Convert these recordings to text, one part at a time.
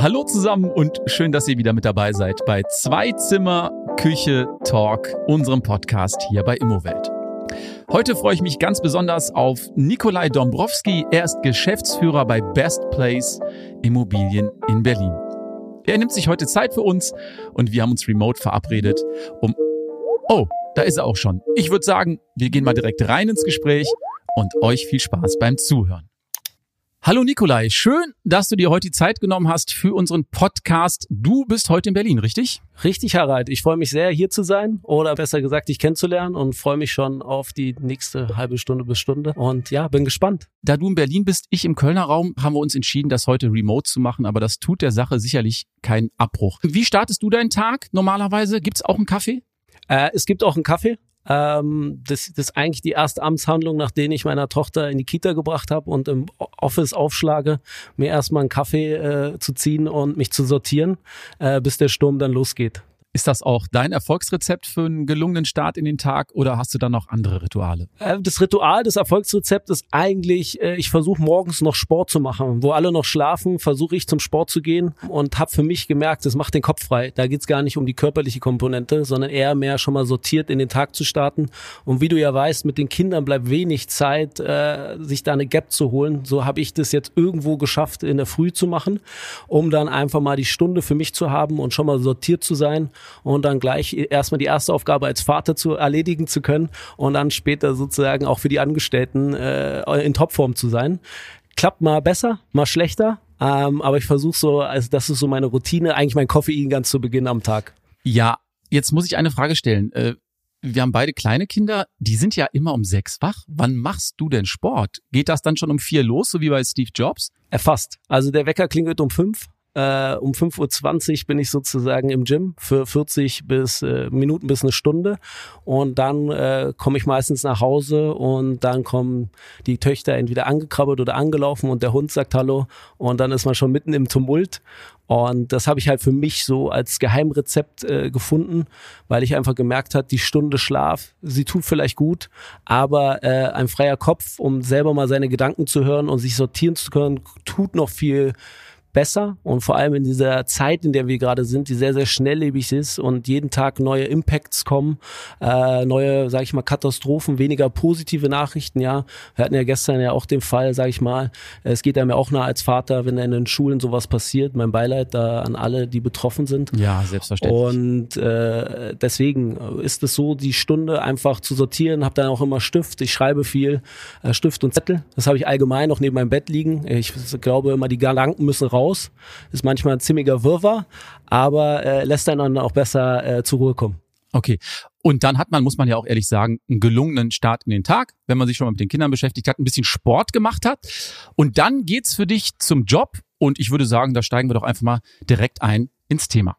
Hallo zusammen und schön, dass ihr wieder mit dabei seid bei Zwei Zimmer Küche Talk, unserem Podcast hier bei Immowelt. Heute freue ich mich ganz besonders auf Nikolai Dombrowski. Er ist Geschäftsführer bei Best Place Immobilien in Berlin. Er nimmt sich heute Zeit für uns und wir haben uns remote verabredet, Oh, da ist er auch schon. Ich würde sagen, wir gehen mal direkt rein ins Gespräch und euch viel Spaß beim Zuhören. Hallo Nikolai, schön, dass du dir heute die Zeit genommen hast für unseren Podcast. Du bist heute in Berlin, richtig? Richtig, Harald. Ich freue mich sehr, hier zu sein oder besser gesagt, dich kennenzulernen und freue mich schon auf die nächste halbe Stunde bis Stunde und ja, bin gespannt. Da du in Berlin bist, ich im Kölner Raum, haben wir uns entschieden, das heute remote zu machen, aber das tut der Sache sicherlich keinen Abbruch. Wie startest du deinen Tag normalerweise? Gibt's auch einen Kaffee? Es gibt auch einen Kaffee. Das ist eigentlich die erste Amtshandlung, nachdem ich meiner Tochter in die Kita gebracht habe und im Office aufschlage, mir erstmal einen Kaffee zu ziehen und mich zu sortieren, bis der Sturm dann losgeht. Ist das auch dein Erfolgsrezept für einen gelungenen Start in den Tag oder hast du dann noch andere Rituale? Das Ritual, das Erfolgsrezept ist eigentlich, ich versuche morgens noch Sport zu machen. Wo alle noch schlafen, versuche ich zum Sport zu gehen und habe für mich gemerkt, das macht den Kopf frei. Da geht's gar nicht um die körperliche Komponente, sondern eher mehr schon mal sortiert in den Tag zu starten. Und wie du ja weißt, mit den Kindern bleibt wenig Zeit, sich da eine Gap zu holen. So habe ich das jetzt irgendwo geschafft, in der Früh zu machen, um dann einfach mal die Stunde für mich zu haben und schon mal sortiert zu sein. Und dann gleich erstmal die erste Aufgabe als Vater zu erledigen zu können und dann später sozusagen auch für die Angestellten in Topform zu sein. Klappt mal besser, mal schlechter, aber ich versuche so, also das ist so meine Routine, eigentlich mein Koffein ganz zu Beginn am Tag. Ja, jetzt muss ich eine Frage stellen. Wir haben beide kleine Kinder, die sind ja immer um 6 wach. Wann machst du denn Sport? Geht das dann schon um 4 los, so wie bei Steve Jobs? Fast. Also der Wecker klingelt um 5. Um 5.20 Uhr bin ich sozusagen im Gym für 40 Minuten bis eine Stunde und dann komme ich meistens nach Hause und dann kommen die Töchter entweder angekrabbelt oder angelaufen und der Hund sagt Hallo und dann ist man schon mitten im Tumult. Und das habe ich halt für mich so als Geheimrezept gefunden, weil ich einfach gemerkt habe, die Stunde Schlaf, sie tut vielleicht gut, aber ein freier Kopf, um selber mal seine Gedanken zu hören und sich sortieren zu können, tut noch viel besser und vor allem in dieser Zeit, in der wir gerade sind, die sehr, sehr schnelllebig ist und jeden Tag neue Impacts kommen, neue, sage ich mal, Katastrophen, weniger positive Nachrichten, ja. Wir hatten ja gestern ja auch den Fall, sage ich mal, es geht einem ja auch nahe als Vater, wenn in den Schulen sowas passiert. Mein Beileid da an alle, die betroffen sind. Ja, selbstverständlich. Und deswegen ist es so, die Stunde einfach zu sortieren, habe dann auch immer Stift, ich schreibe viel, Stift und Zettel, das habe ich allgemein noch neben meinem Bett liegen. Ich glaube immer, die Gedanken müssen raus. Ist manchmal ein ziemlicher Wirrwarr, aber lässt einen dann auch besser zur Ruhe kommen. Okay. Und dann muss man ja auch ehrlich sagen, einen gelungenen Start in den Tag, wenn man sich schon mal mit den Kindern beschäftigt hat, ein bisschen Sport gemacht hat. Und dann geht's für dich zum Job. Und ich würde sagen, da steigen wir doch einfach mal direkt ein ins Thema.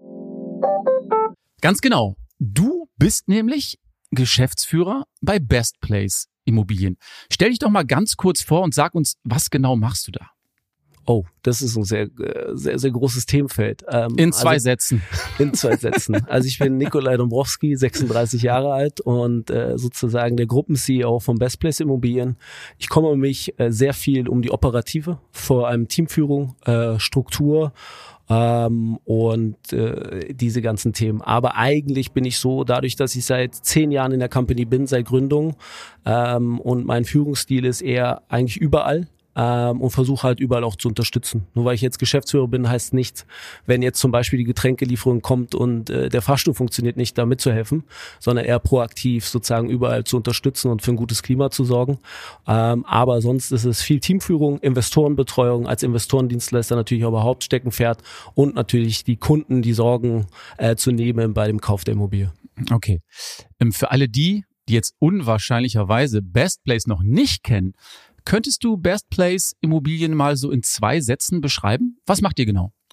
Ganz genau. Du bist nämlich Geschäftsführer bei Best Place Immobilien. Stell dich doch mal ganz kurz vor und sag uns, was genau machst du da? Oh, das ist ein sehr, sehr, sehr großes Themenfeld. In 2 Sätzen. In 2 Sätzen. Also ich bin Nikolai Dombrowski, 36 Jahre alt und sozusagen der Gruppen-CEO von Best Place Immobilien. Ich kümmere mich sehr viel um die Operative, vor allem Teamführung, Struktur und diese ganzen Themen. Aber eigentlich bin ich so, dadurch, dass ich seit 10 Jahren in der Company bin, seit Gründung und mein Führungsstil ist eher eigentlich überall. Und versuche halt überall auch zu unterstützen. Nur weil ich jetzt Geschäftsführer bin, heißt nichts, wenn jetzt zum Beispiel die Getränkelieferung kommt und der Fahrstuhl funktioniert nicht, da mitzuhelfen, sondern eher proaktiv sozusagen überall zu unterstützen und für ein gutes Klima zu sorgen. Aber sonst ist es viel Teamführung, Investorenbetreuung, als Investorendienstleister natürlich auch Hauptsteckenpferd und natürlich die Kunden, die Sorgen zu nehmen bei dem Kauf der Immobilie. Okay. Für alle die jetzt unwahrscheinlicherweise Best Place noch nicht kennen, könntest du Best Place Immobilien mal so in 2 Sätzen beschreiben? Was macht ihr genau?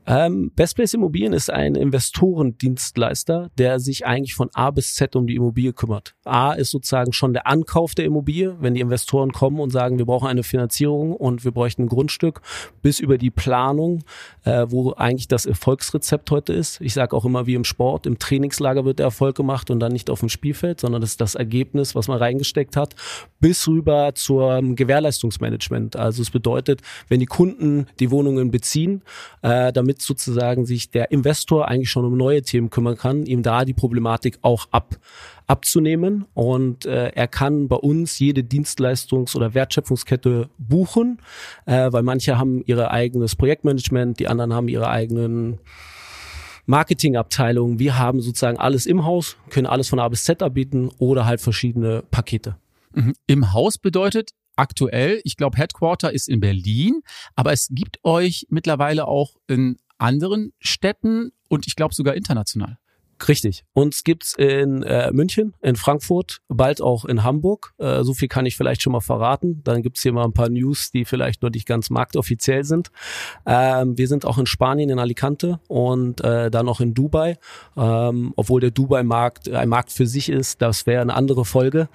Best Place Immobilien ist ein Investorendienstleister, der sich eigentlich von A bis Z um die Immobilie kümmert. A ist sozusagen schon der Ankauf der Immobilie, wenn die Investoren kommen und sagen, wir brauchen eine Finanzierung und wir bräuchten ein Grundstück, bis über die Planung, wo eigentlich das Erfolgsrezept heute ist. Ich sage auch immer wie im Sport, im Trainingslager wird der Erfolg gemacht und dann nicht auf dem Spielfeld, sondern das ist das Ergebnis, was man reingesteckt hat, bis rüber zum Gewährleistungsmanagement. Also es bedeutet, wenn die Kunden die Wohnungen beziehen, damit sozusagen sich der Investor eigentlich schon um neue Themen kümmern kann, ihm da die Problematik auch abzunehmen und er kann bei uns jede Dienstleistungs- oder Wertschöpfungskette buchen, weil manche haben ihr eigenes Projektmanagement, die anderen haben ihre eigenen Marketingabteilungen. Wir haben sozusagen alles im Haus, können alles von A bis Z anbieten oder halt verschiedene Pakete. Im Haus bedeutet aktuell, ich glaube, Headquarter ist in Berlin, aber es gibt euch mittlerweile auch in anderen Städten und ich glaube sogar international. Richtig. Uns gibt's in München, in Frankfurt, bald auch in Hamburg. So viel kann ich vielleicht schon mal verraten. Dann gibt's hier mal ein paar News, die vielleicht noch nicht ganz marktoffiziell sind. Wir sind auch in Spanien, in Alicante und dann auch in Dubai. Obwohl der Dubai-Markt ein Markt für sich ist, das wäre eine andere Folge,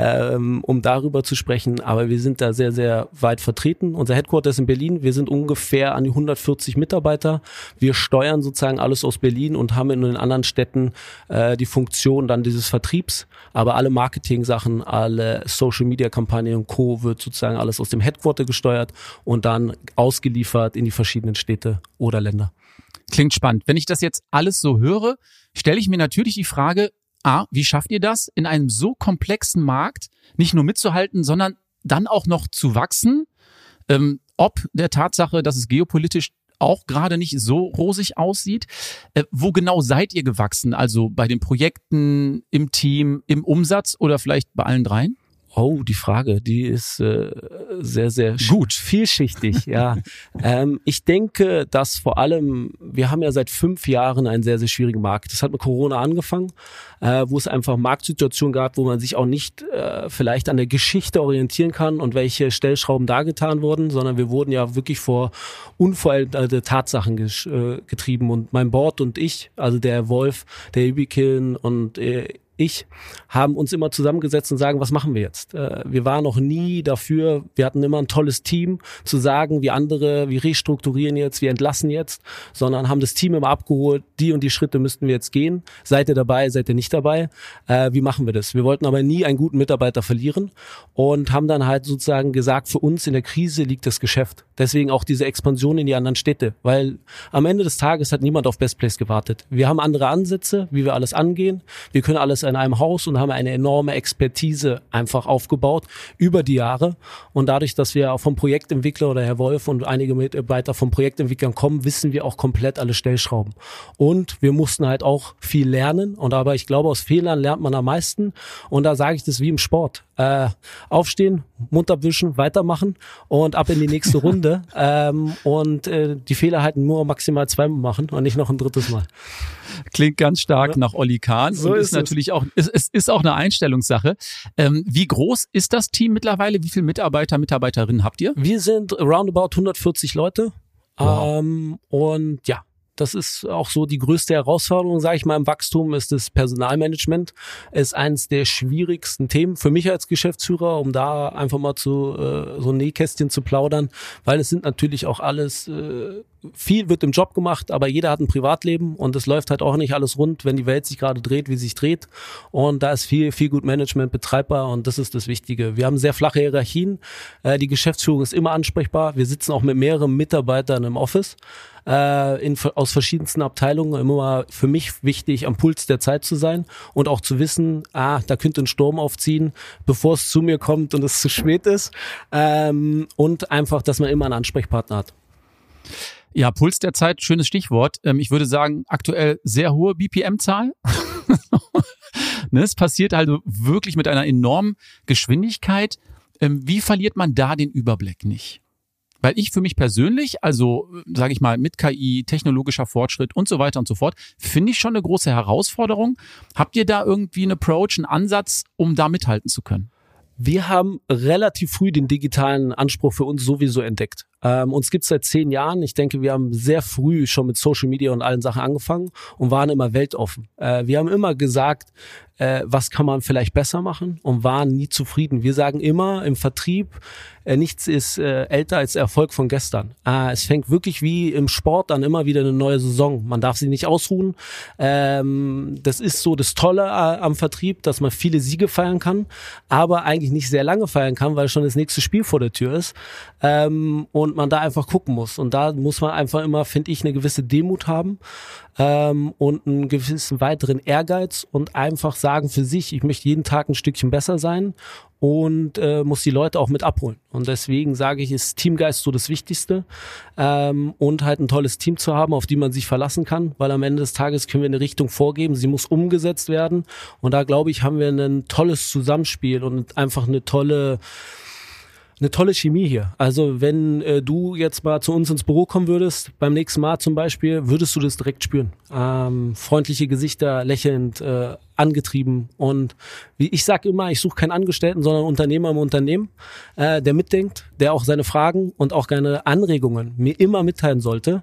um darüber zu sprechen. Aber wir sind da sehr, sehr weit vertreten. Unser Headquarter ist in Berlin. Wir sind ungefähr an die 140 Mitarbeiter. Wir steuern sozusagen alles aus Berlin und haben in den anderen Städten die Funktion dann dieses Vertriebs, aber alle Marketing-Sachen, alle Social-Media-Kampagnen und Co. wird sozusagen alles aus dem Headquarter gesteuert und dann ausgeliefert in die verschiedenen Städte oder Länder. Klingt spannend. Wenn ich das jetzt alles so höre, stelle ich mir natürlich die Frage, wie schafft ihr das, in einem so komplexen Markt nicht nur mitzuhalten, sondern dann auch noch zu wachsen, ob der Tatsache, dass es geopolitisch auch gerade nicht so rosig aussieht. Wo genau seid ihr gewachsen? Also bei den Projekten, im Team, im Umsatz oder vielleicht bei allen dreien? Oh, die Frage, die ist sehr, sehr gut, vielschichtig, ja. Ich denke, dass vor allem, wir haben ja seit 5 Jahren einen sehr, sehr schwierigen Markt. Das hat mit Corona angefangen, wo es einfach Marktsituationen gab, wo man sich auch nicht vielleicht an der Geschichte orientieren kann und welche Stellschrauben da getan wurden, sondern wir wurden ja wirklich vor unveränderte Tatsachen getrieben. Und mein Board und ich, also der Wolf, der Ibikin und ich haben uns immer zusammengesetzt und sagen, was machen wir jetzt? Wir waren noch nie dafür, wir hatten immer ein tolles Team, zu sagen, wir restrukturieren jetzt, wir entlassen jetzt, sondern haben das Team immer abgeholt, die und die Schritte müssten wir jetzt gehen. Seid ihr dabei, seid ihr nicht dabei? Wie machen wir das? Wir wollten aber nie einen guten Mitarbeiter verlieren und haben dann halt sozusagen gesagt, für uns in der Krise liegt das Geschäft. Deswegen auch diese Expansion in die anderen Städte, weil am Ende des Tages hat niemand auf Best Place gewartet. Wir haben andere Ansätze, wie wir alles angehen. Wir können alles in einem Haus und haben eine enorme Expertise einfach aufgebaut über die Jahre. Und dadurch, dass wir auch vom Projektentwickler oder Herr Wolf und einige Mitarbeiter vom Projektentwicklern kommen, wissen wir auch komplett alle Stellschrauben. Und wir mussten halt auch viel lernen. Und aber ich glaube, aus Fehlern lernt man am meisten. Und da sage ich das wie im Sport. Aufstehen, Mund abwischen, weitermachen und ab in die nächste Runde. Die Fehler halt nur maximal 2-mal machen und nicht noch ein 3. Mal. Klingt ganz stark nach Olli Kahn. So und ist natürlich auch, es ist auch eine Einstellungssache. Wie groß ist das Team mittlerweile? Wie viele Mitarbeiter, Mitarbeiterinnen habt ihr? Wir sind roundabout 140 Leute. Wow. Und ja, das ist auch so die größte Herausforderung, sage ich mal, im Wachstum ist das Personalmanagement. Ist eines der schwierigsten Themen für mich als Geschäftsführer, um da einfach mal so ein Nähkästchen zu plaudern, weil es sind natürlich auch alles, viel wird im Job gemacht, aber jeder hat ein Privatleben und es läuft halt auch nicht alles rund, wenn die Welt sich gerade dreht, wie sie sich dreht. Und da ist viel gut Management betreibbar und das ist das Wichtige. Wir haben sehr flache Hierarchien. Die Geschäftsführung ist immer ansprechbar. Wir sitzen auch mit mehreren Mitarbeitern im Office. Aus verschiedensten Abteilungen, immer für mich wichtig, am Puls der Zeit zu sein und auch zu wissen, da könnte ein Sturm aufziehen, bevor es zu mir kommt und es zu spät ist. Und einfach, dass man immer einen Ansprechpartner hat. Ja, Puls der Zeit, schönes Stichwort. Ich würde sagen, aktuell sehr hohe BPM-Zahl. Ne, es passiert also wirklich mit einer enormen Geschwindigkeit. Wie verliert man da den Überblick nicht? Weil ich für mich persönlich, also sage ich mal mit KI, technologischer Fortschritt und so weiter und so fort, finde ich schon eine große Herausforderung. Habt ihr da irgendwie einen Approach, einen Ansatz, um da mithalten zu können? Wir haben relativ früh den digitalen Anspruch für uns sowieso entdeckt. Uns gibt's seit 10 Jahren. Ich denke, wir haben sehr früh schon mit Social Media und allen Sachen angefangen und waren immer weltoffen. Wir haben immer gesagt, was kann man vielleicht besser machen und waren nie zufrieden. Wir sagen immer im Vertrieb, nichts ist älter als der Erfolg von gestern. Es fängt wirklich wie im Sport an immer wieder eine neue Saison. Man darf sich nicht ausruhen. Das ist so das Tolle am Vertrieb, dass man viele Siege feiern kann, aber eigentlich nicht sehr lange feiern kann, weil schon das nächste Spiel vor der Tür ist. Und man da einfach gucken muss. Und da muss man einfach immer, finde ich, eine gewisse Demut haben und einen gewissen weiteren Ehrgeiz und einfach sagen für sich, ich möchte jeden Tag ein Stückchen besser sein und muss die Leute auch mit abholen. Und deswegen sage ich, ist Teamgeist so das Wichtigste und halt ein tolles Team zu haben, auf die man sich verlassen kann, weil am Ende des Tages können wir eine Richtung vorgeben, sie muss umgesetzt werden und da glaube ich, haben wir ein tolles Zusammenspiel und einfach eine tolle Chemie hier. Also wenn du jetzt mal zu uns ins Büro kommen würdest, beim nächsten Mal zum Beispiel, würdest du das direkt spüren. Freundliche Gesichter, lächelnd, angetrieben und wie ich sage immer, ich suche keinen Angestellten, sondern einen Unternehmer im Unternehmen, der mitdenkt, der auch seine Fragen und auch seine Anregungen mir immer mitteilen sollte,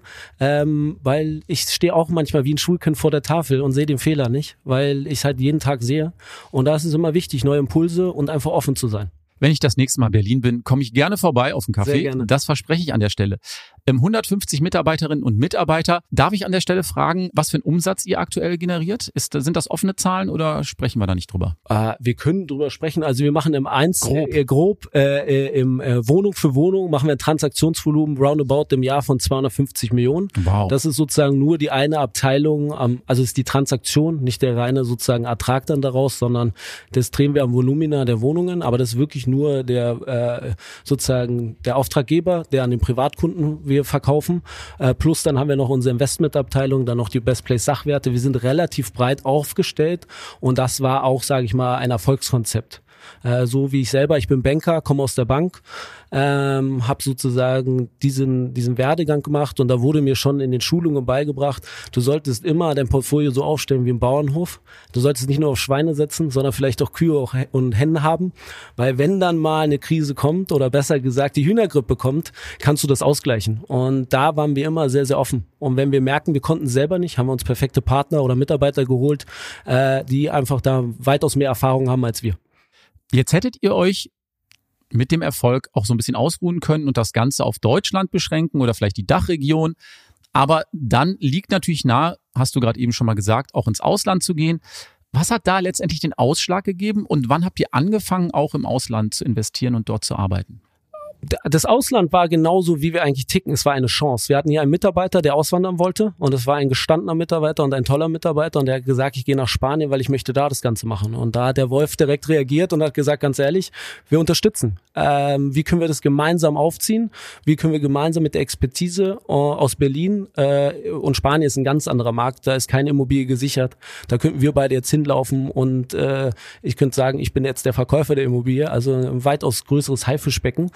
weil ich stehe auch manchmal wie ein Schulkind vor der Tafel und sehe den Fehler nicht, weil ich es halt jeden Tag sehe und da ist es immer wichtig, neue Impulse und einfach offen zu sein. Wenn ich das nächste Mal in Berlin bin, komme ich gerne vorbei auf einen Kaffee. Sehr gerne. Das verspreche ich an der Stelle. 150 Mitarbeiterinnen und Mitarbeiter. Darf ich an der Stelle fragen, was für einen Umsatz ihr aktuell generiert? Sind das offene Zahlen oder sprechen wir da nicht drüber? Wir können drüber sprechen. Also wir machen im grob Wohnung für Wohnung machen wir ein Transaktionsvolumen roundabout im Jahr von 250 Millionen. Wow. Das ist sozusagen nur die eine Abteilung, also ist die Transaktion, nicht der reine sozusagen Ertrag dann daraus, sondern das drehen wir am Volumina der Wohnungen, aber das ist wirklich nur der sozusagen der Auftraggeber, der an den Privatkunden wir verkaufen. Plus dann haben wir noch unsere Investmentabteilung, dann noch die Best Place Sachwerte. Wir sind relativ breit aufgestellt und das war auch, sage ich mal, ein Erfolgskonzept. So wie ich selber, ich bin Banker, komme aus der Bank, habe sozusagen diesen Werdegang gemacht und da wurde mir schon in den Schulungen beigebracht, du solltest immer dein Portfolio so aufstellen wie im Bauernhof. Du solltest nicht nur auf Schweine setzen, sondern vielleicht auch Kühe und Hennen haben, weil wenn dann mal eine Krise kommt oder besser gesagt die Hühnergrippe kommt, kannst du das ausgleichen. Und da waren wir immer sehr, sehr offen. Und wenn wir merken, wir konnten selber nicht, haben wir uns perfekte Partner oder Mitarbeiter geholt, die einfach da weitaus mehr Erfahrung haben als wir. Jetzt hättet ihr euch mit dem Erfolg auch so ein bisschen ausruhen können und das Ganze auf Deutschland beschränken oder vielleicht die Dachregion. Aber dann liegt natürlich nahe, hast du gerade eben schon mal gesagt, auch ins Ausland zu gehen. Was hat da letztendlich den Ausschlag gegeben und wann habt ihr angefangen, auch im Ausland zu investieren und dort zu arbeiten? Das Ausland war genauso, wie wir eigentlich ticken. Es war eine Chance. Wir hatten hier einen Mitarbeiter, der auswandern wollte und es war ein gestandener Mitarbeiter und ein toller Mitarbeiter und der hat gesagt, ich gehe nach Spanien, weil ich möchte da das Ganze machen. Und da hat der Wolf direkt reagiert und hat gesagt, ganz ehrlich, wir unterstützen. Wie können wir das gemeinsam aufziehen? Wie können wir gemeinsam mit der Expertise aus Berlin und Spanien ist ein ganz anderer Markt, da ist keine Immobilie gesichert. Da könnten wir beide jetzt hinlaufen und ich könnte sagen, ich bin jetzt der Verkäufer der Immobilie, also ein weitaus größeres Haifischbecken.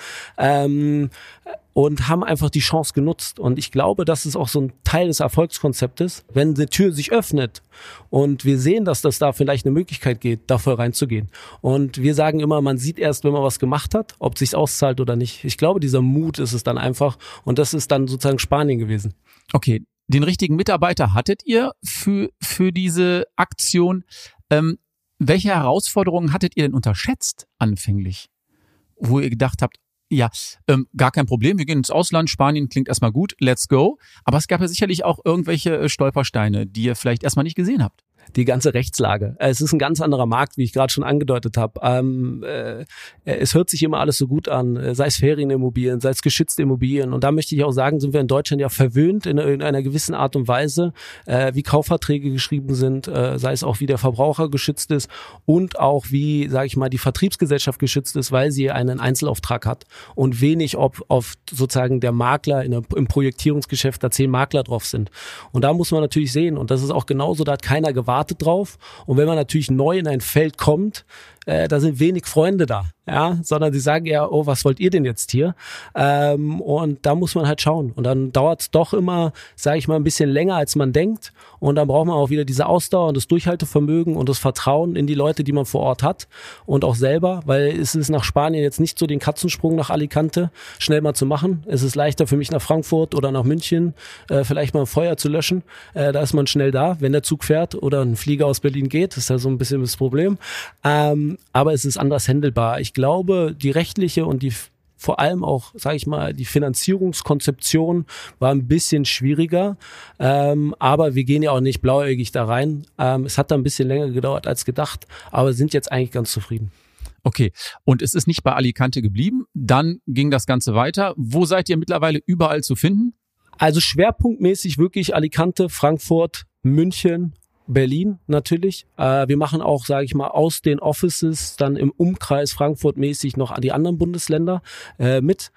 Und haben einfach die Chance genutzt. Und ich glaube, das ist auch so ein Teil des Erfolgskonzeptes, wenn die Tür sich öffnet und wir sehen, dass das da vielleicht eine Möglichkeit geht, da voll reinzugehen. Und wir sagen immer, man sieht erst, wenn man was gemacht hat, ob es sich auszahlt oder nicht. Ich glaube, dieser Mut ist es dann einfach und das ist dann sozusagen Spanien gewesen. Okay, den richtigen Mitarbeiter hattet ihr für diese Aktion. Welche Herausforderungen hattet ihr denn unterschätzt anfänglich, wo ihr gedacht habt, ja, gar kein Problem, wir gehen ins Ausland, Spanien klingt erstmal gut, let's go. Aber es gab ja sicherlich auch irgendwelche Stolpersteine, die ihr vielleicht erstmal nicht gesehen habt. Die ganze Rechtslage. Es ist ein ganz anderer Markt, wie ich gerade schon angedeutet habe. Es hört sich immer alles so gut an, sei es Ferienimmobilien, sei es geschützte Immobilien. Und da möchte ich auch sagen, sind wir in Deutschland ja verwöhnt in einer gewissen Art und Weise, wie Kaufverträge geschrieben sind, sei es auch wie der Verbraucher geschützt ist und auch wie, sage ich mal, die Vertriebsgesellschaft geschützt ist, weil sie einen Einzelauftrag hat und wenig auf sozusagen der Makler im Projektierungsgeschäft da 10 Makler drauf sind. Und da muss man natürlich sehen, und das ist auch genauso, da hat keiner gewartet drauf. Und wenn man natürlich neu in ein Feld kommt, da sind wenig Freunde da, ja, sondern die sagen ja, oh, was wollt ihr denn jetzt hier? Und da muss man halt schauen. Und dann dauert es doch immer, sage ich mal, ein bisschen länger, als man denkt. Und dann braucht man auch wieder diese Ausdauer und das Durchhaltevermögen und das Vertrauen in die Leute, die man vor Ort hat und auch selber, weil es ist nach Spanien jetzt nicht so den Katzensprung nach Alicante schnell mal zu machen. Es ist leichter für mich nach Frankfurt oder nach München vielleicht mal ein Feuer zu löschen. Da ist man schnell da, wenn der Zug fährt oder ein Flieger aus Berlin geht. Das ist ja so ein bisschen das Problem. Aber es ist anders handelbar. Ich glaube, die rechtliche und die vor allem auch, sage ich mal, die Finanzierungskonzeption war ein bisschen schwieriger, aber wir gehen ja auch nicht blauäugig da rein. Es hat da ein bisschen länger gedauert als gedacht, aber sind jetzt eigentlich ganz zufrieden. Okay, und es ist nicht bei Alicante geblieben, dann ging das Ganze weiter. Wo seid ihr mittlerweile überall zu finden? Also schwerpunktmäßig wirklich Alicante, Frankfurt, München, Berlin natürlich. Wir machen auch, sage ich mal, aus den Offices dann im Umkreis Frankfurt mäßig noch die anderen Bundesländer mit.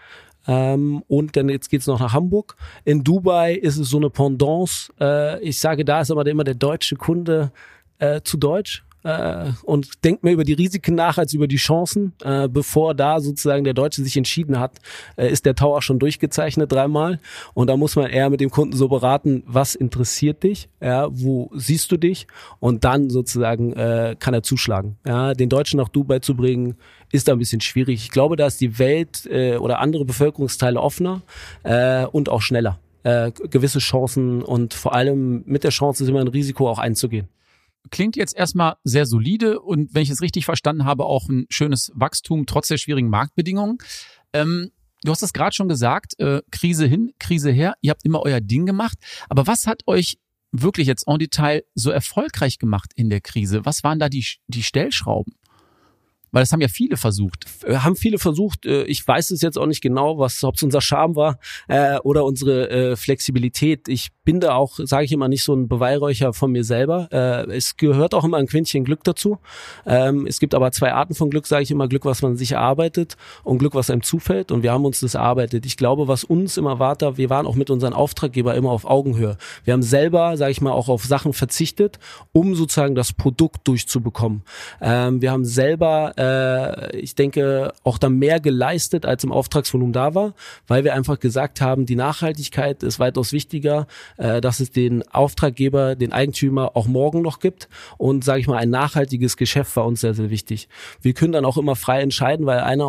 Und dann jetzt geht's noch nach Hamburg. In Dubai ist es so eine Pendance. Ich sage, da ist aber immer der deutsche Kunde zu deutsch. Und denkt mehr über die Risiken nach als über die Chancen. Bevor da sozusagen der Deutsche sich entschieden hat, ist der Tower schon durchgezeichnet 3-mal. Und da muss man eher mit dem Kunden so beraten, was interessiert dich, ja, wo siehst du dich? Und dann sozusagen kann er zuschlagen. Ja, den Deutschen nach Dubai zu bringen, ist da ein bisschen schwierig. Ich glaube, da ist die Welt oder andere Bevölkerungsteile offener und auch schneller. Gewisse Chancen und vor allem mit der Chance ist immer ein Risiko auch einzugehen. Klingt jetzt erstmal sehr solide und wenn ich es richtig verstanden habe, auch ein schönes Wachstum trotz der schwierigen Marktbedingungen. Du hast es gerade schon gesagt, Krise hin, Krise her, ihr habt immer euer Ding gemacht. Aber was hat euch wirklich jetzt en Detail so erfolgreich gemacht in der Krise? Was waren da die Stellschrauben? Weil das haben ja viele versucht. Haben viele versucht. Ich weiß es jetzt auch nicht genau, ob es unser Charme war oder unsere Flexibilität. Ich bin da auch, sage ich immer, nicht so ein Beweihräucher von mir selber. Es gehört auch immer ein Quäntchen Glück dazu. Es gibt aber 2 Arten von Glück, sage ich immer. Glück, was man sich erarbeitet und Glück, was einem zufällt. Und wir haben uns das erarbeitet. Ich glaube, was uns immer war, wir waren auch mit unseren Auftraggebern immer auf Augenhöhe. Wir haben selber, sage ich mal, auch auf Sachen verzichtet, um sozusagen das Produkt durchzubekommen. Wir haben selber ich denke, auch da mehr geleistet, als im Auftragsvolumen da war, weil wir einfach gesagt haben, die Nachhaltigkeit ist weitaus wichtiger, dass es den Auftraggeber, den Eigentümer auch morgen noch gibt und, sage ich mal, ein nachhaltiges Geschäft war uns sehr, sehr wichtig. Wir können dann auch immer frei entscheiden, weil ein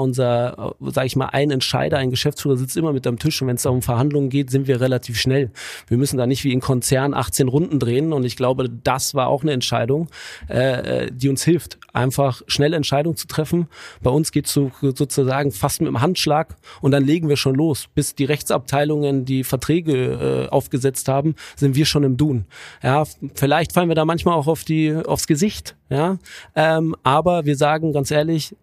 Entscheider, ein Geschäftsführer sitzt immer mit am Tisch und wenn es da um Verhandlungen geht, sind wir relativ schnell. Wir müssen da nicht wie in Konzern 18 Runden drehen und ich glaube, das war auch eine Entscheidung, die uns hilft, einfach schnelle Entscheidungen zu treffen. Bei uns geht's sozusagen fast mit dem Handschlag und dann legen wir schon los. Bis die Rechtsabteilungen die Verträge aufgesetzt haben, sind wir schon im Tun. Ja, vielleicht fallen wir da manchmal auch aufs Gesicht. Ja, aber wir sagen ganz ehrlich,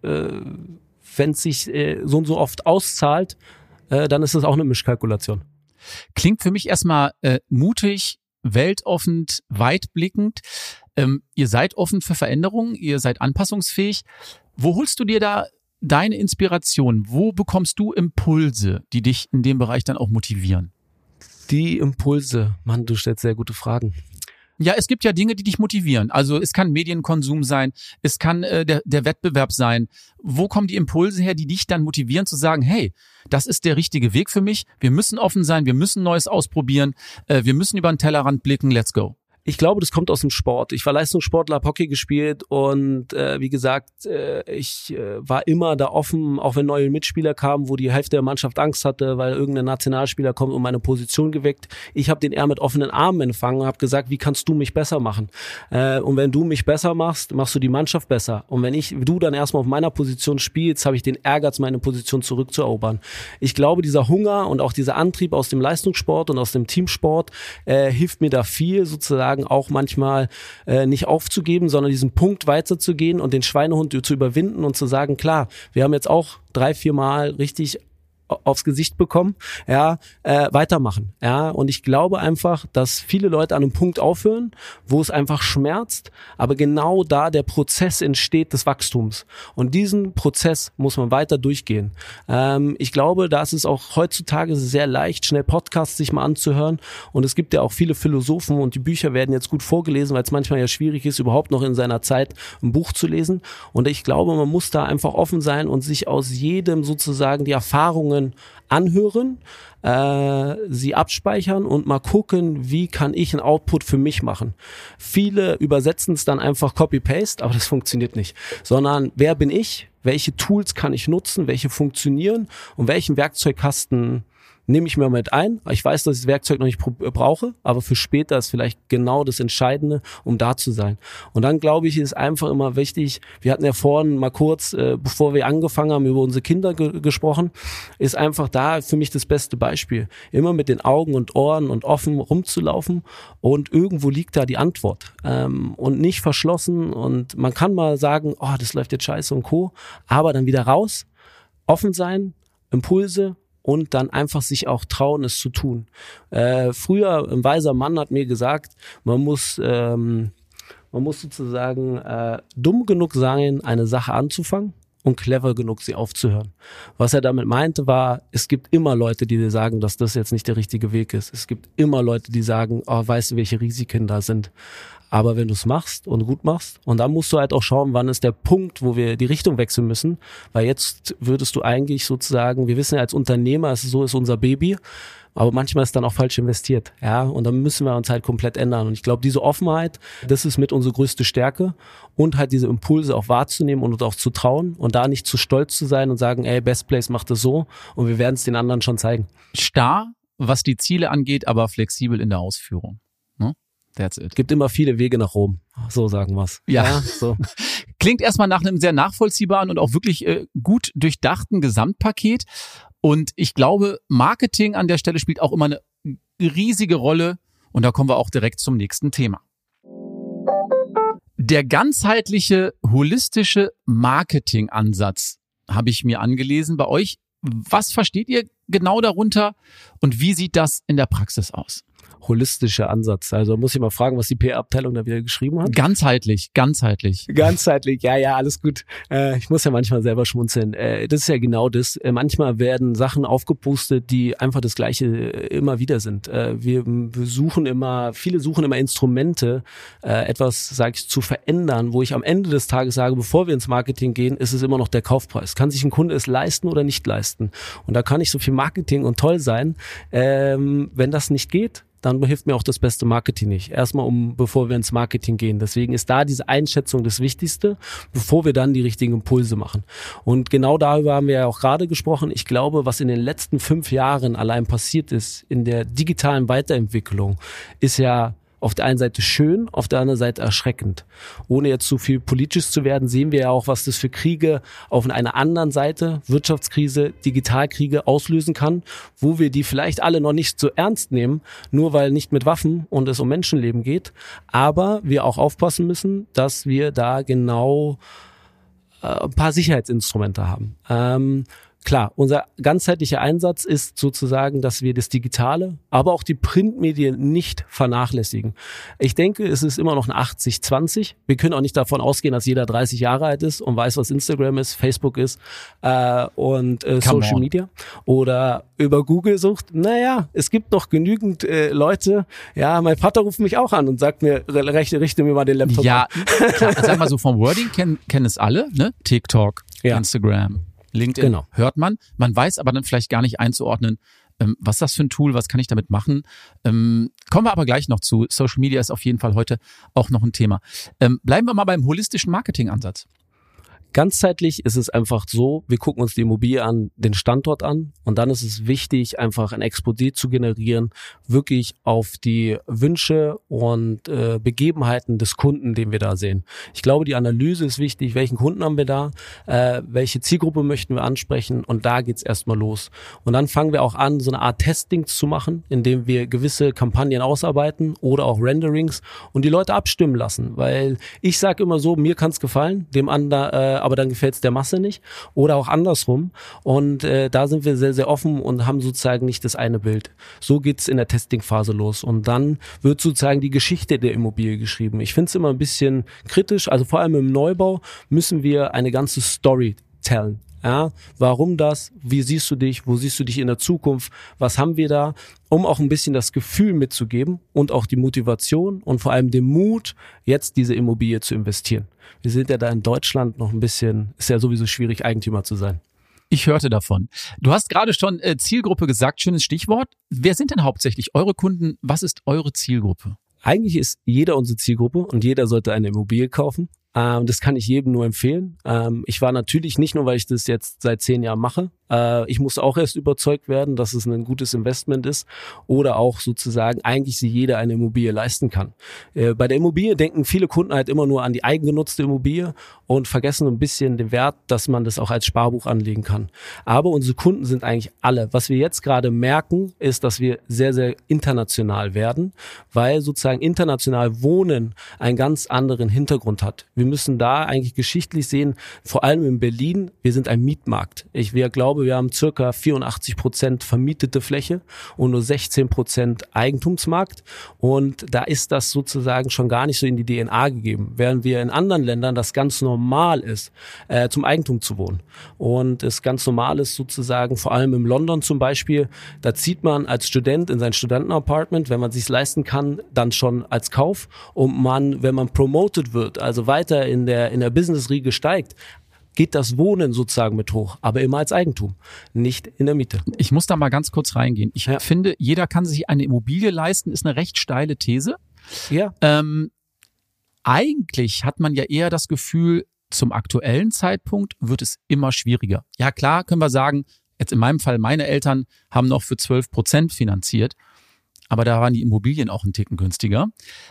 wenn es sich so und so oft auszahlt, dann ist es auch eine Mischkalkulation. Klingt für mich erstmal mutig, weltoffen, weitblickend. Ihr seid offen für Veränderungen, ihr seid anpassungsfähig. Wo holst du dir da deine Inspiration? Wo bekommst du Impulse, die dich in dem Bereich dann auch motivieren? Die Impulse, Mann, du stellst sehr gute Fragen. Ja, es gibt ja Dinge, die dich motivieren. Also es kann Medienkonsum sein, es kann der Wettbewerb sein. Wo kommen die Impulse her, die dich dann motivieren zu sagen, hey, das ist der richtige Weg für mich, wir müssen offen sein, wir müssen Neues ausprobieren, wir müssen über den Tellerrand blicken, let's go. Ich glaube, das kommt aus dem Sport. Ich war Leistungssportler, habe Hockey gespielt und wie gesagt, ich war immer da offen, auch wenn neue Mitspieler kamen, wo die Hälfte der Mannschaft Angst hatte, weil irgendein Nationalspieler kommt und meine Position geweckt. Ich habe den eher mit offenen Armen empfangen und habe gesagt, wie kannst du mich besser machen? Und wenn du mich besser machst, machst du die Mannschaft besser. Und wenn du dann erstmal auf meiner Position spielst, habe ich den Ehrgeiz, meine Position zurückzuerobern. Ich glaube, dieser Hunger und auch dieser Antrieb aus dem Leistungssport und aus dem Teamsport hilft mir da viel, sozusagen auch manchmal nicht aufzugeben, sondern diesen Punkt weiterzugehen und den Schweinehund zu überwinden und zu sagen, klar, wir haben jetzt auch 3-4 Mal richtig aufs Gesicht bekommen, ja, weitermachen, ja, und ich glaube einfach, dass viele Leute an einem Punkt aufhören, wo es einfach schmerzt, aber genau da der Prozess entsteht des Wachstums und diesen Prozess muss man weiter durchgehen. Ich glaube, da ist es auch heutzutage sehr leicht, schnell Podcasts sich mal anzuhören und es gibt ja auch viele Philosophen und die Bücher werden jetzt gut vorgelesen, weil es manchmal ja schwierig ist, überhaupt noch in seiner Zeit ein Buch zu lesen und ich glaube, man muss da einfach offen sein und sich aus jedem sozusagen die Erfahrungen anhören, sie abspeichern und mal gucken, wie kann ich einen Output für mich machen. Viele übersetzen es dann einfach Copy-Paste, aber das funktioniert nicht, sondern wer bin ich, welche Tools kann ich nutzen, welche funktionieren und welchen Werkzeugkasten nehme ich mir mit ein. Ich weiß, dass ich das Werkzeug noch nicht brauche, aber für später ist vielleicht genau das Entscheidende, um da zu sein. Und dann, glaube ich, ist einfach immer wichtig, wir hatten ja vorhin mal kurz, bevor wir angefangen haben, über unsere Kinder gesprochen, ist einfach da für mich das beste Beispiel. Immer mit den Augen und Ohren und offen rumzulaufen und irgendwo liegt da die Antwort. Und nicht verschlossen und man kann mal sagen, oh, das läuft jetzt scheiße und Co., aber dann wieder raus, offen sein, Impulse und dann einfach sich auch trauen, es zu tun. Früher, ein weiser Mann hat mir gesagt, man muss sozusagen dumm genug sein, eine Sache anzufangen und clever genug, sie aufzuhören. Was er damit meinte war, es gibt immer Leute, die dir sagen, dass das jetzt nicht der richtige Weg ist. Es gibt immer Leute, die sagen, oh, weißt du, welche Risiken da sind. Aber wenn du es machst und gut machst, und dann musst du halt auch schauen, wann ist der Punkt, wo wir die Richtung wechseln müssen, weil jetzt würdest du eigentlich sozusagen, wir wissen ja als Unternehmer, so ist unser Baby, aber manchmal ist dann auch falsch investiert, ja, und dann müssen wir uns halt komplett ändern und ich glaube, diese Offenheit, das ist mit unsere größte Stärke und halt diese Impulse auch wahrzunehmen und auch zu trauen und da nicht zu stolz zu sein und sagen, ey, Best Place macht das so und wir werden es den anderen schon zeigen. Starr, was die Ziele angeht, aber flexibel in der Ausführung. That's it. Gibt immer viele Wege nach Rom, so sagen wir's. Ja, so. Klingt erstmal nach einem sehr nachvollziehbaren und auch wirklich gut durchdachten Gesamtpaket. Und ich glaube, Marketing an der Stelle spielt auch immer eine riesige Rolle. Und da kommen wir auch direkt zum nächsten Thema. Der ganzheitliche, holistische Marketingansatz habe ich mir angelesen bei euch. Was versteht ihr genau darunter und wie sieht das in der Praxis aus? Holistischer Ansatz. Also muss ich mal fragen, was die PR-Abteilung da wieder geschrieben hat. Ganzheitlich. Ganzheitlich, ja, alles gut. Ich muss ja manchmal selber schmunzeln. Das ist ja genau das. Manchmal werden Sachen aufgepustet, die einfach das Gleiche immer wieder sind. Viele suchen immer Instrumente, etwas, sag ich, zu verändern, wo ich am Ende des Tages sage, bevor wir ins Marketing gehen, ist es immer noch der Kaufpreis. Kann sich ein Kunde es leisten oder nicht leisten? Und da kann nicht so viel Marketing und toll sein. Wenn das nicht geht, dann hilft mir auch das beste Marketing nicht. Erstmal bevor wir ins Marketing gehen. Deswegen ist da diese Einschätzung das Wichtigste, bevor wir dann die richtigen Impulse machen. Und genau darüber haben wir ja auch gerade gesprochen. Ich glaube, was in den letzten 5 Jahren allein passiert ist in der digitalen Weiterentwicklung, ist ja auf der einen Seite schön, auf der anderen Seite erschreckend. Ohne jetzt zu viel politisch zu werden, sehen wir ja auch, was das für Kriege auf einer anderen Seite, Wirtschaftskrise, Digitalkriege auslösen kann, wo wir die vielleicht alle noch nicht so ernst nehmen, nur weil nicht mit Waffen und es um Menschenleben geht, aber wir auch aufpassen müssen, dass wir da genau ein paar Sicherheitsinstrumente haben. Klar, unser ganzheitlicher Einsatz ist sozusagen, dass wir das Digitale, aber auch die Printmedien nicht vernachlässigen. Ich denke, es ist immer noch ein 80-20. Wir können auch nicht davon ausgehen, dass jeder 30 Jahre alt ist und weiß, was Instagram ist, Facebook ist und Social Media oder über Google sucht. Naja, es gibt noch genügend Leute, ja, mein Vater ruft mich auch an und sagt mir, richte mir mal den Laptop an. Klar, sag mal so vom Wording kennen es alle, ne? TikTok, ja. Instagram, LinkedIn, genau. Hört man. Man weiß aber dann vielleicht gar nicht einzuordnen, was ist das für ein Tool, was kann ich damit machen. Kommen wir aber gleich noch zu. Social Media ist auf jeden Fall heute auch noch ein Thema. Bleiben wir mal beim holistischen Marketingansatz. Ganzheitlich ist es einfach so, wir gucken uns die Immobilie an, den Standort an und dann ist es wichtig, einfach ein Exposé zu generieren, wirklich auf die Wünsche und Begebenheiten des Kunden, den wir da sehen. Ich glaube, die Analyse ist wichtig, welchen Kunden haben wir da, welche Zielgruppe möchten wir ansprechen und da geht's erstmal los. Und dann fangen wir auch an, so eine Art Testings zu machen, indem wir gewisse Kampagnen ausarbeiten oder auch Renderings und die Leute abstimmen lassen, weil ich sage immer so, mir kann's gefallen, dem anderen aber dann gefällt es der Masse nicht. Oder auch andersrum. Und da sind wir sehr, sehr offen und haben sozusagen nicht das eine Bild. So geht's in der Testingphase los. Und dann wird sozusagen die Geschichte der Immobilie geschrieben. Ich finde es immer ein bisschen kritisch. Also vor allem im Neubau müssen wir eine ganze Story tellen. Ja, warum das? Wie siehst du dich? Wo siehst du dich in der Zukunft? Was haben wir da? Um auch ein bisschen das Gefühl mitzugeben und auch die Motivation und vor allem den Mut, jetzt diese Immobilie zu investieren. Wir sind ja da in Deutschland noch ein bisschen, ist ja sowieso schwierig, Eigentümer zu sein. Ich hörte davon. Du hast gerade schon Zielgruppe gesagt, schönes Stichwort. Wer sind denn hauptsächlich eure Kunden? Was ist eure Zielgruppe? Eigentlich ist jeder unsere Zielgruppe und jeder sollte eine Immobilie kaufen. Das kann ich jedem nur empfehlen. Ich war natürlich nicht nur, weil ich das jetzt seit 10 Jahren mache. Ich musste auch erst überzeugt werden, dass es ein gutes Investment ist oder auch sozusagen eigentlich sich jeder eine Immobilie leisten kann. Bei der Immobilie denken viele Kunden halt immer nur an die eigengenutzte Immobilie und vergessen ein bisschen den Wert, dass man das auch als Sparbuch anlegen kann. Aber unsere Kunden sind eigentlich alle. Was wir jetzt gerade merken, ist, dass wir sehr, sehr international werden, weil sozusagen international Wohnen einen ganz anderen Hintergrund hat. Wir müssen da eigentlich geschichtlich sehen, vor allem in Berlin, wir sind ein Mietmarkt. Wir glauben, wir haben circa 84% vermietete Fläche und nur 16% Eigentumsmarkt. Und da ist das sozusagen schon gar nicht so in die DNA gegeben. Während wir in anderen Ländern das ganz normal ist, zum Eigentum zu wohnen. Und es ganz normal ist sozusagen, vor allem in London zum Beispiel, da zieht man als Student in sein Studentenapartment, wenn man es sich leisten kann, dann schon als Kauf. Und man, wenn man promoted wird, also weiter in der Business-Riege steigt, geht das Wohnen sozusagen mit hoch, aber immer als Eigentum, nicht in der Miete. Ich muss da mal ganz kurz reingehen. Ich finde, jeder kann sich eine Immobilie leisten, ist eine recht steile These. Ja. Eigentlich hat man ja eher das Gefühl, zum aktuellen Zeitpunkt wird es immer schwieriger. Ja klar, können wir sagen, jetzt in meinem Fall, meine Eltern haben noch für 12% finanziert, aber da waren die Immobilien auch einen Ticken günstiger.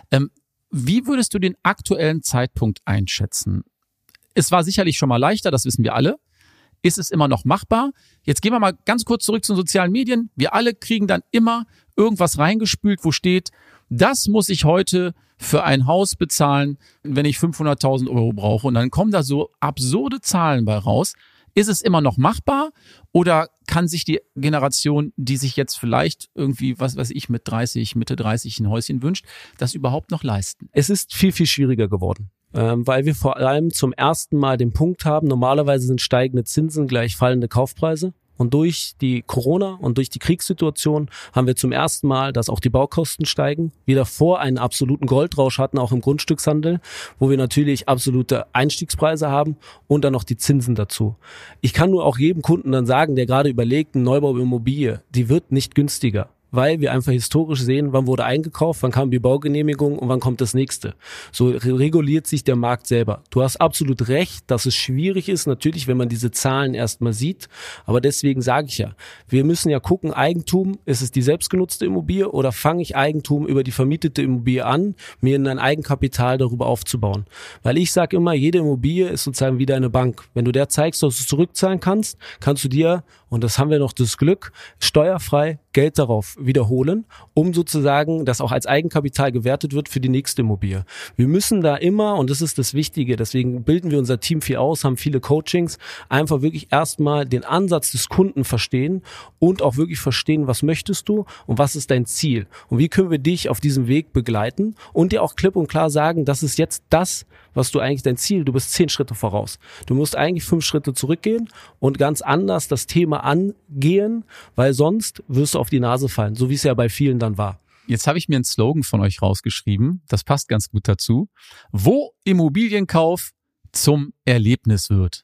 Wie würdest du den aktuellen Zeitpunkt einschätzen? Es war sicherlich schon mal leichter, das wissen wir alle. Ist es immer noch machbar? Jetzt gehen wir mal ganz kurz zurück zu den sozialen Medien. Wir alle kriegen dann immer irgendwas reingespült, wo steht, das muss ich heute für ein Haus bezahlen, wenn ich 500.000 Euro brauche. Und dann kommen da so absurde Zahlen bei raus. Ist es immer noch machbar oder kann sich die Generation, die sich jetzt vielleicht irgendwie, was weiß ich, Mitte 30 ein Häuschen wünscht, das überhaupt noch leisten? Es ist viel, viel schwieriger geworden. Weil wir vor allem zum ersten Mal den Punkt haben, normalerweise sind steigende Zinsen gleich fallende Kaufpreise. Und durch die Corona und durch die Kriegssituation haben wir zum ersten Mal, dass auch die Baukosten steigen. Wir davor einen absoluten Goldrausch hatten, auch im Grundstückshandel, wo wir natürlich absolute Einstiegspreise haben und dann noch die Zinsen dazu. Ich kann nur auch jedem Kunden dann sagen, der gerade überlegt, eine Neubauimmobilie, die wird nicht günstiger. Weil wir einfach historisch sehen, wann wurde eingekauft, wann kam die Baugenehmigung und wann kommt das nächste. So reguliert sich der Markt selber. Du hast absolut recht, dass es schwierig ist, natürlich, wenn man diese Zahlen erstmal sieht. Aber deswegen sage ich ja, wir müssen ja gucken, Eigentum, ist es die selbstgenutzte Immobilie oder fange ich Eigentum über die vermietete Immobilie an, mir in ein Eigenkapital darüber aufzubauen. Weil ich sage immer, jede Immobilie ist sozusagen wie deine Bank. Wenn du der zeigst, dass du zurückzahlen kannst, kannst du dir, und das haben wir noch das Glück, steuerfrei Geld darauf wiederholen, um sozusagen, dass auch als Eigenkapital gewertet wird für die nächste Immobilie. Wir müssen da immer, und das ist das Wichtige, deswegen bilden wir unser Team viel aus, haben viele Coachings, einfach wirklich erstmal den Ansatz des Kunden verstehen und auch wirklich verstehen, was möchtest du und was ist dein Ziel und wie können wir dich auf diesem Weg begleiten und dir auch klipp und klar sagen, das ist jetzt das, was du eigentlich dein Ziel, du bist 10 Schritte voraus. Du musst eigentlich 5 Schritte zurückgehen und ganz anders das Thema angehen, weil sonst wirst du auf die Nase fallen, so wie es ja bei vielen dann war. Jetzt habe ich mir einen Slogan von euch rausgeschrieben, das passt ganz gut dazu. Wo Immobilienkauf zum Erlebnis wird.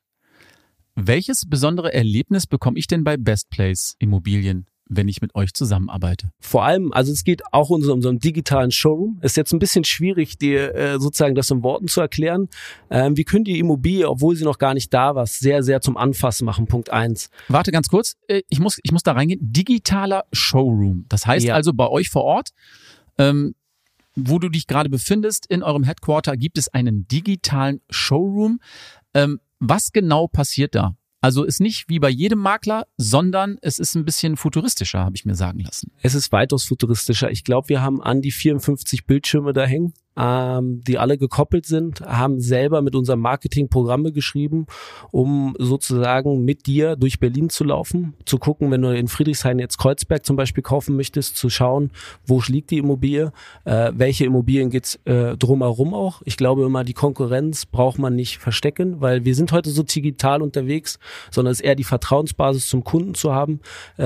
Welches besondere Erlebnis bekomme ich denn bei Best Place Immobilien, wenn ich mit euch zusammenarbeite? Vor allem, also es geht auch um so einen digitalen Showroom. Ist jetzt ein bisschen schwierig, dir sozusagen das in Worten zu erklären. Wir können die Immobilie, obwohl sie noch gar nicht da war, sehr, sehr zum Anfassen machen. Punkt 1. Warte ganz kurz, ich muss da reingehen. Digitaler Showroom. Das heißt also bei euch vor Ort, wo du dich gerade befindest, in eurem Headquarter, gibt es einen digitalen Showroom. Was genau passiert da? Also ist nicht wie bei jedem Makler, sondern es ist ein bisschen futuristischer, habe ich mir sagen lassen. Es ist weitaus futuristischer. Ich glaube, wir haben an die 54 Bildschirme da hängen. die alle gekoppelt sind, haben selber mit unserem Marketing Programme geschrieben, um sozusagen mit dir durch Berlin zu laufen, zu gucken, wenn du in Friedrichshain jetzt Kreuzberg zum Beispiel kaufen möchtest, zu schauen, wo liegt die Immobilie, welche Immobilien geht's drumherum auch. Ich glaube immer, die Konkurrenz braucht man nicht verstecken, weil wir sind heute so digital unterwegs, sondern es ist eher die Vertrauensbasis zum Kunden zu haben.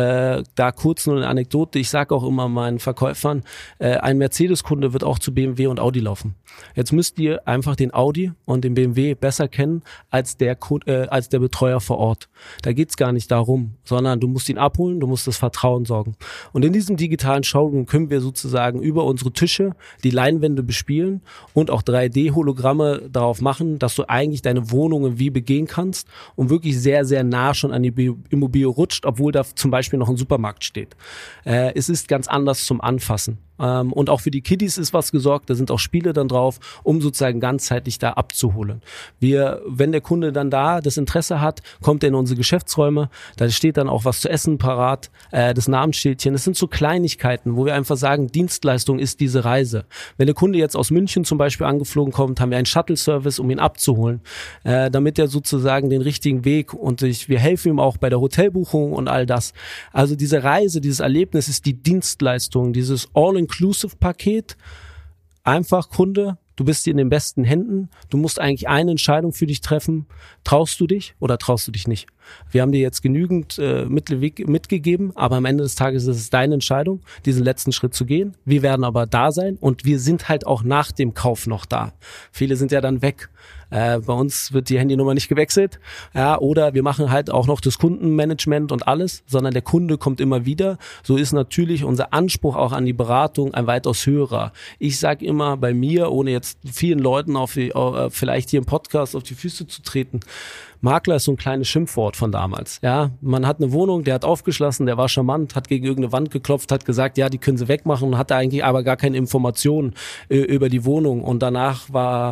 Da kurz nur eine Anekdote, ich sage auch immer meinen Verkäufern, ein Mercedes-Kunde wird auch zu BMW und Audi laufen. Jetzt müsst ihr einfach den Audi und den BMW besser kennen als der Betreuer vor Ort. Da geht's gar nicht darum, sondern du musst ihn abholen, du musst das Vertrauen sorgen. Und in diesem digitalen Showroom können wir sozusagen über unsere Tische die Leinwände bespielen und auch 3D-Hologramme darauf machen, dass du eigentlich deine Wohnungen wie begehen kannst und wirklich sehr, sehr nah schon an die Immobilie rutscht, obwohl da zum Beispiel noch ein Supermarkt steht. Es ist ganz anders zum Anfassen. Und auch für die Kiddies ist was gesorgt, da sind auch Spiele dann drauf, um sozusagen ganzheitlich da abzuholen. Wenn der Kunde dann da das Interesse hat, kommt er in unsere Geschäftsräume, da steht dann auch was zu essen parat, das Namensschildchen, das sind so Kleinigkeiten, wo wir einfach sagen, Dienstleistung ist diese Reise. Wenn der Kunde jetzt aus München zum Beispiel angeflogen kommt, haben wir einen Shuttle-Service, um ihn abzuholen, damit er sozusagen den richtigen Weg wir helfen ihm auch bei der Hotelbuchung und all das. Also diese Reise, dieses Erlebnis ist die Dienstleistung, dieses All-Inclusive-Paket. Einfach Kunde, du bist hier in den besten Händen, du musst eigentlich eine Entscheidung für dich treffen. Traust du dich oder traust du dich nicht? Wir haben dir jetzt genügend mitgegeben, aber am Ende des Tages ist es deine Entscheidung, diesen letzten Schritt zu gehen. Wir werden aber da sein und wir sind halt auch nach dem Kauf noch da. Viele sind ja dann weg. Bei uns wird die Handynummer nicht gewechselt, ja, oder wir machen halt auch noch das Kundenmanagement und alles, sondern der Kunde kommt immer wieder. So ist natürlich unser Anspruch auch an die Beratung ein weitaus höherer. Ich sage immer bei mir, ohne jetzt vielen Leuten vielleicht hier im Podcast auf die Füße zu treten, Makler ist so ein kleines Schimpfwort von damals. Ja, man hat eine Wohnung, der hat aufgeschlossen, der war charmant, hat gegen irgendeine Wand geklopft, hat gesagt, ja, die können sie wegmachen und hatte eigentlich aber gar keine Informationen über die Wohnung. Und danach war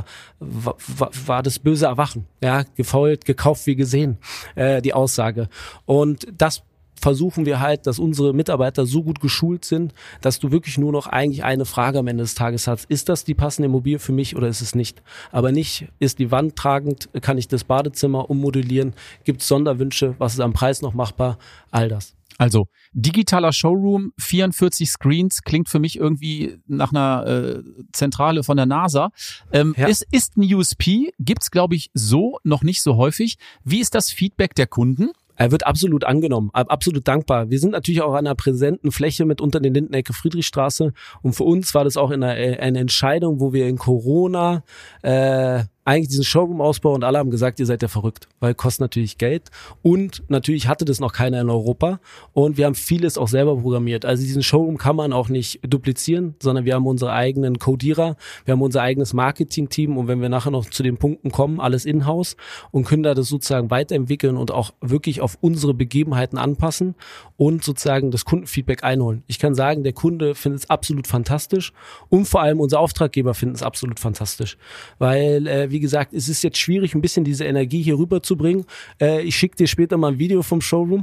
das böse Erwachen. Ja, gefault, gekauft wie gesehen, die Aussage. Und das versuchen wir halt, dass unsere Mitarbeiter so gut geschult sind, dass du wirklich nur noch eigentlich eine Frage am Ende des Tages hast. Ist das die passende Immobilie für mich oder ist es nicht? Aber nicht, ist die Wand tragend, kann ich das Badezimmer ummodellieren, gibt es Sonderwünsche, was ist am Preis noch machbar, all das. Also digitaler Showroom, 44 Screens, klingt für mich irgendwie nach einer Zentrale von der NASA. Ja. Es ist ein USP, gibt's glaube ich so noch nicht so häufig. Wie ist das Feedback der Kunden? Er wird absolut angenommen, absolut dankbar. Wir sind natürlich auch an einer präsenten Fläche mit unter den Linden Ecke Friedrichstraße und für uns war das auch eine Entscheidung, wo wir in Corona eigentlich diesen Showroom ausbauen und alle haben gesagt, ihr seid ja verrückt, weil kostet natürlich Geld und natürlich hatte das noch keiner in Europa und wir haben vieles auch selber programmiert. Also diesen Showroom kann man auch nicht duplizieren, sondern wir haben unsere eigenen Codierer, wir haben unser eigenes Marketing-Team und wenn wir nachher noch zu den Punkten kommen, alles in-house und können da das sozusagen weiterentwickeln und auch wirklich auf unsere Begebenheiten anpassen und sozusagen das Kundenfeedback einholen. Ich kann sagen, der Kunde findet es absolut fantastisch und vor allem unser Auftraggeber finden es absolut fantastisch, weil wie gesagt, es ist jetzt schwierig, ein bisschen diese Energie hier rüberzubringen. Ich schicke dir später mal ein Video vom Showroom.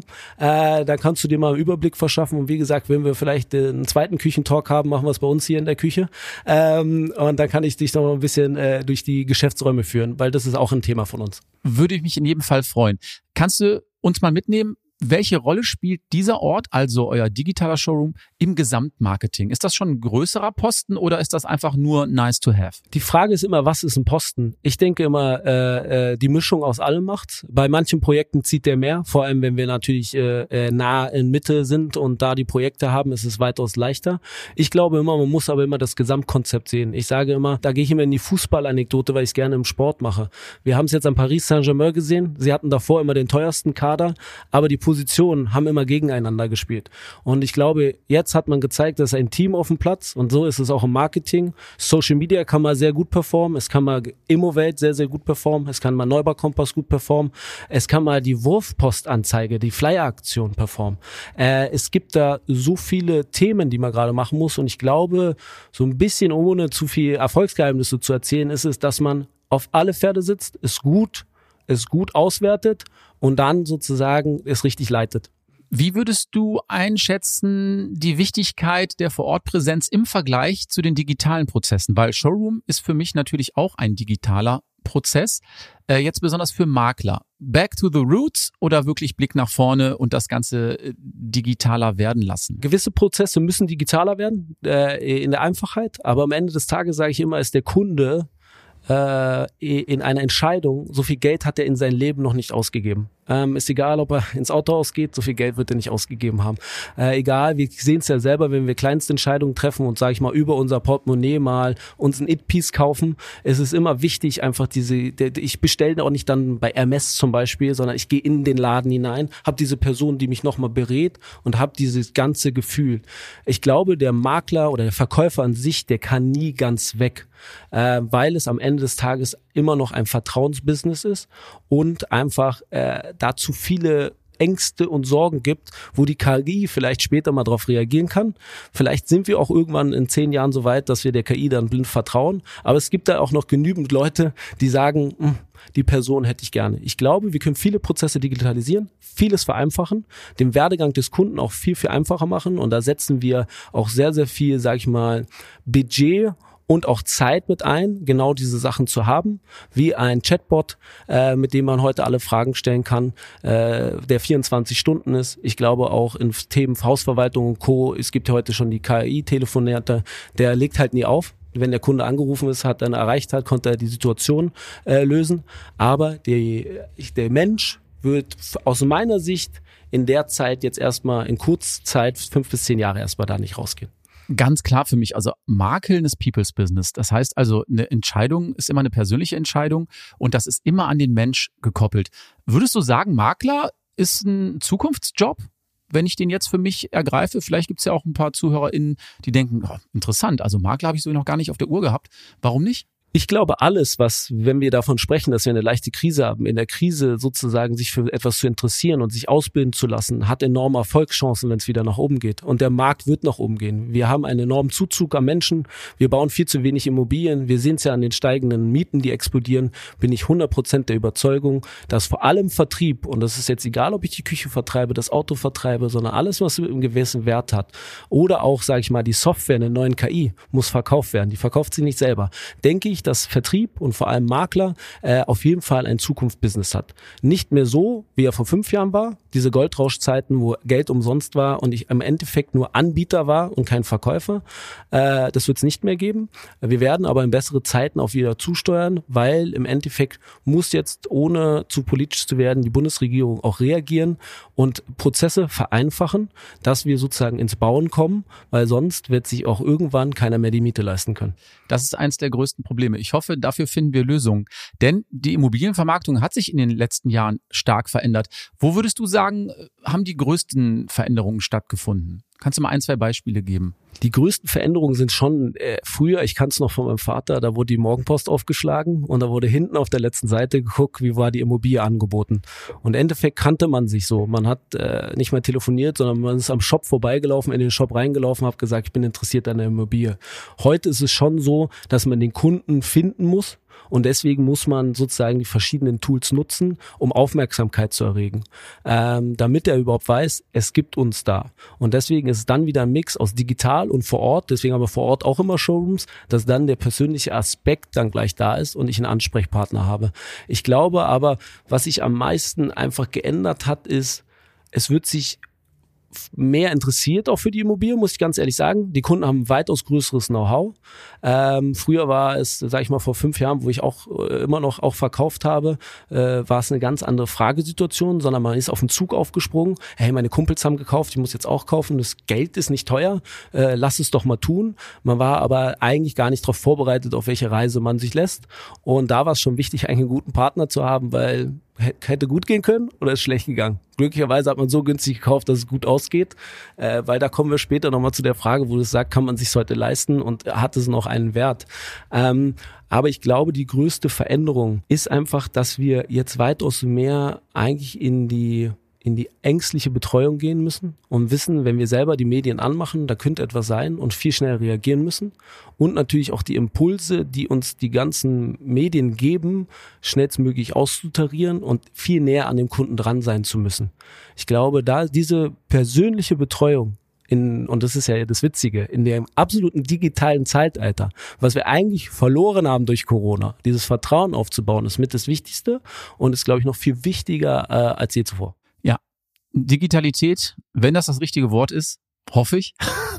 Da kannst du dir mal einen Überblick verschaffen. Und wie gesagt, wenn wir vielleicht einen zweiten Küchentalk haben, machen wir es bei uns hier in der Küche. Und dann kann ich dich noch ein bisschen durch die Geschäftsräume führen, weil das ist auch ein Thema von uns. Würde ich mich in jedem Fall freuen. Kannst du uns mal mitnehmen, welche Rolle spielt dieser Ort, also euer digitaler Showroom, im Gesamtmarketing? Ist das schon ein größerer Posten oder ist das einfach nur nice to have? Die Frage ist immer, was ist ein Posten? Ich denke immer, die Mischung aus allem macht's. Bei manchen Projekten zieht der mehr, vor allem wenn wir natürlich nah in Mitte sind und da die Projekte haben, ist es weitaus leichter. Ich glaube immer, man muss aber immer das Gesamtkonzept sehen. Ich sage immer, da gehe ich immer in die Fußballanekdote, weil ich es gerne im Sport mache. Wir haben es jetzt an Paris Saint-Germain gesehen. Sie hatten davor immer den teuersten Kader, aber die Positionen haben immer gegeneinander gespielt. Und ich glaube, jetzt hat man gezeigt, dass ein Team auf dem Platz und so ist es auch im Marketing. Social Media kann man sehr gut performen, es kann mal Immowelt sehr, sehr gut performen, es kann mal Neubaukompass gut performen, es kann mal die Wurfpostanzeige, die Flyer-Aktion performen. Es gibt da so viele Themen, die man gerade machen muss und ich glaube, so ein bisschen ohne zu viel Erfolgsgeheimnisse zu erzählen, ist es, dass man auf alle Pferde sitzt, es gut auswertet und dann sozusagen es richtig leitet. Wie würdest du einschätzen die Wichtigkeit der Vorortpräsenz im Vergleich zu den digitalen Prozessen? Weil Showroom ist für mich natürlich auch ein digitaler Prozess, jetzt besonders für Makler. Back to the roots oder wirklich Blick nach vorne und das Ganze digitaler werden lassen? Gewisse Prozesse müssen digitaler werden, in der Einfachheit, aber am Ende des Tages sage ich immer, ist der Kunde in einer Entscheidung, so viel Geld hat er in seinem Leben noch nicht ausgegeben. Ist egal, ob er ins Autohaus geht, so viel Geld wird er nicht ausgegeben haben. Egal, wir sehen es ja selber, wenn wir kleinste Entscheidungen treffen und, sage ich mal, über unser Portemonnaie mal uns ein It-Piece kaufen, es ist immer wichtig, einfach ich bestelle auch nicht dann bei Hermes zum Beispiel, sondern ich gehe in den Laden hinein, habe diese Person, die mich nochmal berät und habe dieses ganze Gefühl. Ich glaube, der Makler oder der Verkäufer an sich, der kann nie ganz weg, weil es am Ende des Tages immer noch ein Vertrauensbusiness ist und einfach dazu viele Ängste und Sorgen gibt, wo die KI vielleicht später mal drauf reagieren kann. Vielleicht sind wir auch irgendwann in 10 Jahren so weit, dass wir der KI dann blind vertrauen. Aber es gibt da auch noch genügend Leute, die sagen, die Person hätte ich gerne. Ich glaube, wir können viele Prozesse digitalisieren, vieles vereinfachen, den Werdegang des Kunden auch viel, viel einfacher machen. Und da setzen wir auch sehr, sehr viel, sage ich mal, Budget und auch Zeit mit ein, genau diese Sachen zu haben, wie ein Chatbot, mit dem man heute alle Fragen stellen kann, der 24 Stunden ist. Ich glaube auch in Themen Hausverwaltung und Co., es gibt ja heute schon die KI-Telefonate, der legt halt nie auf. Wenn der Kunde angerufen ist, dann erreicht hat, konnte er die Situation lösen. Aber der Mensch wird aus meiner Sicht in der Zeit jetzt erstmal in Kurzzeit 5 bis 10 Jahre erstmal da nicht rausgehen. Ganz klar für mich, also Makeln ist People's Business. Das heißt also, eine Entscheidung ist immer eine persönliche Entscheidung und das ist immer an den Mensch gekoppelt. Würdest du sagen, Makler ist ein Zukunftsjob, wenn ich den jetzt für mich ergreife? Vielleicht gibt es ja auch ein paar ZuhörerInnen, die denken, interessant, also Makler habe ich so noch gar nicht auf der Uhr gehabt. Warum nicht? Ich glaube, alles, wenn wir davon sprechen, dass wir eine leichte Krise haben, in der Krise sozusagen sich für etwas zu interessieren und sich ausbilden zu lassen, hat enorme Erfolgschancen, wenn es wieder nach oben geht. Und der Markt wird nach oben gehen. Wir haben einen enormen Zuzug an Menschen. Wir bauen viel zu wenig Immobilien. Wir sehen es ja an den steigenden Mieten, die explodieren. Bin ich 100% der Überzeugung, dass vor allem Vertrieb, und das ist jetzt egal, ob ich die Küche vertreibe, das Auto vertreibe, sondern alles, was einen gewissen Wert hat, oder auch, sage ich mal, die Software, eine neuen KI, muss verkauft werden. Die verkauft sie nicht selber. Denke ich, dass Vertrieb und vor allem Makler auf jeden Fall ein Zukunftsbusiness hat. Nicht mehr so, wie er vor 5 Jahren war, diese Goldrauschzeiten, wo Geld umsonst war und ich im Endeffekt nur Anbieter war und kein Verkäufer. Das wird es nicht mehr geben. Wir werden aber in bessere Zeiten auch wieder zusteuern, weil im Endeffekt muss jetzt, ohne zu politisch zu werden, die Bundesregierung auch reagieren und Prozesse vereinfachen, dass wir sozusagen ins Bauen kommen, weil sonst wird sich auch irgendwann keiner mehr die Miete leisten können. Das ist eins der größten Probleme. Ich hoffe, dafür finden wir Lösungen. Denn die Immobilienvermarktung hat sich in den letzten Jahren stark verändert. Wo würdest du sagen, haben die größten Veränderungen stattgefunden? Kannst du mal 1, 2 Beispiele geben? Die größten Veränderungen sind schon früher, ich kann es noch von meinem Vater, da wurde die Morgenpost aufgeschlagen und da wurde hinten auf der letzten Seite geguckt, wie war die Immobilie angeboten. Und im Endeffekt kannte man sich so. Man hat nicht mehr telefoniert, sondern man ist am Shop vorbeigelaufen, in den Shop reingelaufen, hat gesagt, ich bin interessiert an der Immobilie. Heute ist es schon so, dass man den Kunden finden muss. Und deswegen muss man sozusagen die verschiedenen Tools nutzen, um Aufmerksamkeit zu erregen, damit er überhaupt weiß, es gibt uns da. Und deswegen ist es dann wieder ein Mix aus digital und vor Ort. Deswegen haben wir vor Ort auch immer Showrooms, dass dann der persönliche Aspekt dann gleich da ist und ich einen Ansprechpartner habe. Ich glaube aber, was sich am meisten einfach geändert hat, ist, es wird sich mehr interessiert auch für die Immobilie, muss ich ganz ehrlich sagen. Die Kunden haben weitaus größeres Know-how. Früher war es, sage ich mal, vor 5 Jahren, wo ich auch immer noch auch verkauft habe, war es eine ganz andere Fragesituation, sondern man ist auf den Zug aufgesprungen. Hey, meine Kumpels haben gekauft, ich muss jetzt auch kaufen. Das Geld ist nicht teuer, lass es doch mal tun. Man war aber eigentlich gar nicht darauf vorbereitet, auf welche Reise man sich lässt. Und da war es schon wichtig, eigentlich einen guten Partner zu haben, weil hätte gut gehen können oder ist schlecht gegangen. Glücklicherweise hat man so günstig gekauft, dass es gut ausgeht, weil da kommen wir später nochmal zu der Frage, wo du sagst, kann man sich heute leisten und hat es noch einen Wert? Aber ich glaube, die größte Veränderung ist einfach, dass wir jetzt weitaus mehr eigentlich in die in die ängstliche Betreuung gehen müssen und wissen, wenn wir selber die Medien anmachen, da könnte etwas sein und viel schneller reagieren müssen. Und natürlich auch die Impulse, die uns die ganzen Medien geben, schnellstmöglich auszutarieren und viel näher an dem Kunden dran sein zu müssen. Ich glaube, da diese persönliche Betreuung und das ist ja das Witzige, in dem absoluten digitalen Zeitalter, was wir eigentlich verloren haben durch Corona, dieses Vertrauen aufzubauen, ist mit das Wichtigste und ist, glaube ich, noch viel wichtiger als je zuvor. Ja, Digitalität, wenn das richtige Wort ist, hoffe ich,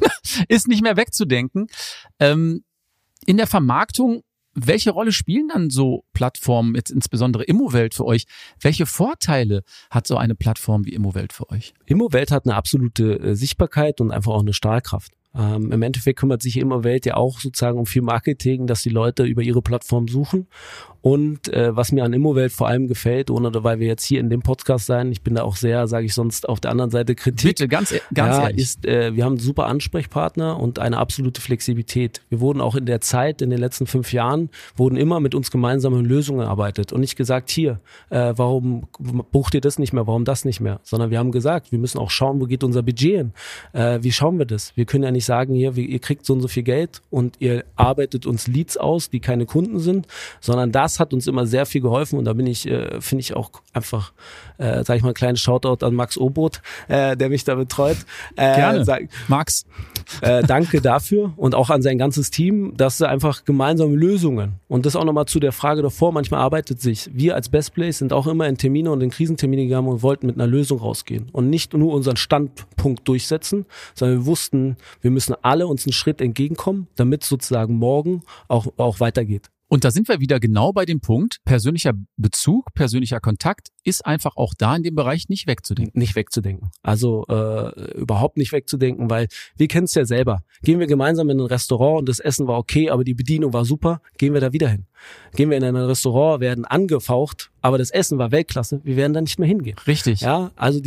ist nicht mehr wegzudenken. In der Vermarktung, welche Rolle spielen dann so Plattformen, jetzt insbesondere Immowelt für euch? Welche Vorteile hat so eine Plattform wie Immowelt für euch? Immowelt hat eine absolute Sichtbarkeit und einfach auch eine Strahlkraft. Im Endeffekt kümmert sich Immowelt ja auch sozusagen um viel Marketing, dass die Leute über ihre Plattform suchen. Und was mir an Immowelt vor allem gefällt, ohne weil wir jetzt hier in dem Podcast sein, ich bin da auch sehr, sage ich sonst, auf der anderen Seite Kritik. Bitte, ganz ehrlich. Ist, wir haben einen super Ansprechpartner und eine absolute Flexibilität. Wir wurden auch in der Zeit, in den letzten 5 Jahren, wurden immer mit uns gemeinsam an Lösungen erarbeitet und nicht gesagt, hier, warum bucht ihr das nicht mehr, warum das nicht mehr, sondern wir haben gesagt, wir müssen auch schauen, wo geht unser Budget hin, wie schauen wir das? Wir können ja nicht sagen, hier, ihr kriegt so und so viel Geld und ihr arbeitet uns Leads aus, die keine Kunden sind, sondern das hat uns immer sehr viel geholfen und da bin ich, finde ich auch einfach, sage ich mal, ein kleines Shoutout an Max Obot, der mich da betreut. Gerne, Max. Danke dafür und auch an sein ganzes Team, dass sie einfach gemeinsame Lösungen und das auch nochmal zu der Frage davor, manchmal arbeitet sich, wir als Best Place sind auch immer in Termine und in Krisentermine gegangen und wollten mit einer Lösung rausgehen und nicht nur unseren Standpunkt durchsetzen, sondern wir wussten, wir müssen alle uns einen Schritt entgegenkommen, damit sozusagen morgen auch weitergeht. Und da sind wir wieder genau bei dem Punkt, persönlicher Bezug, persönlicher Kontakt ist einfach auch da in dem Bereich nicht wegzudenken. Nicht wegzudenken. Also überhaupt nicht wegzudenken, weil wir kennen es ja selber. Gehen wir gemeinsam in ein Restaurant und das Essen war okay, aber die Bedienung war super, gehen wir da wieder hin. Gehen wir in ein Restaurant, werden angefaucht, aber das Essen war Weltklasse, wir werden da nicht mehr hingehen. Richtig. Ja, also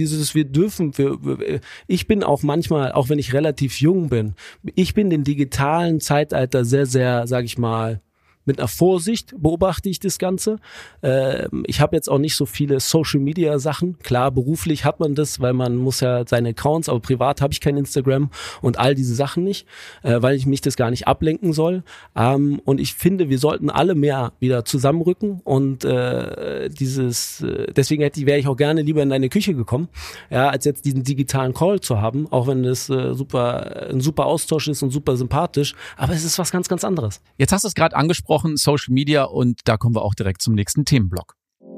ich bin auch manchmal, auch wenn ich relativ jung bin, ich bin den digitalen Zeitalter sehr, sehr, sag ich mal, mit einer Vorsicht beobachte ich das Ganze. Ich habe jetzt auch nicht so viele Social-Media-Sachen. Klar, beruflich hat man das, weil man muss ja seine Accounts, aber privat habe ich kein Instagram und all diese Sachen nicht, weil ich mich das gar nicht ablenken soll. Und ich finde, wir sollten alle mehr wieder zusammenrücken und deswegen wäre ich auch gerne lieber in deine Küche gekommen, ja, als jetzt diesen digitalen Call zu haben, auch wenn das ein super Austausch ist und super sympathisch, aber es ist was ganz, ganz anderes. Jetzt hast du es gerade angesprochen, Social Media und da kommen wir auch direkt zum nächsten Themenblock.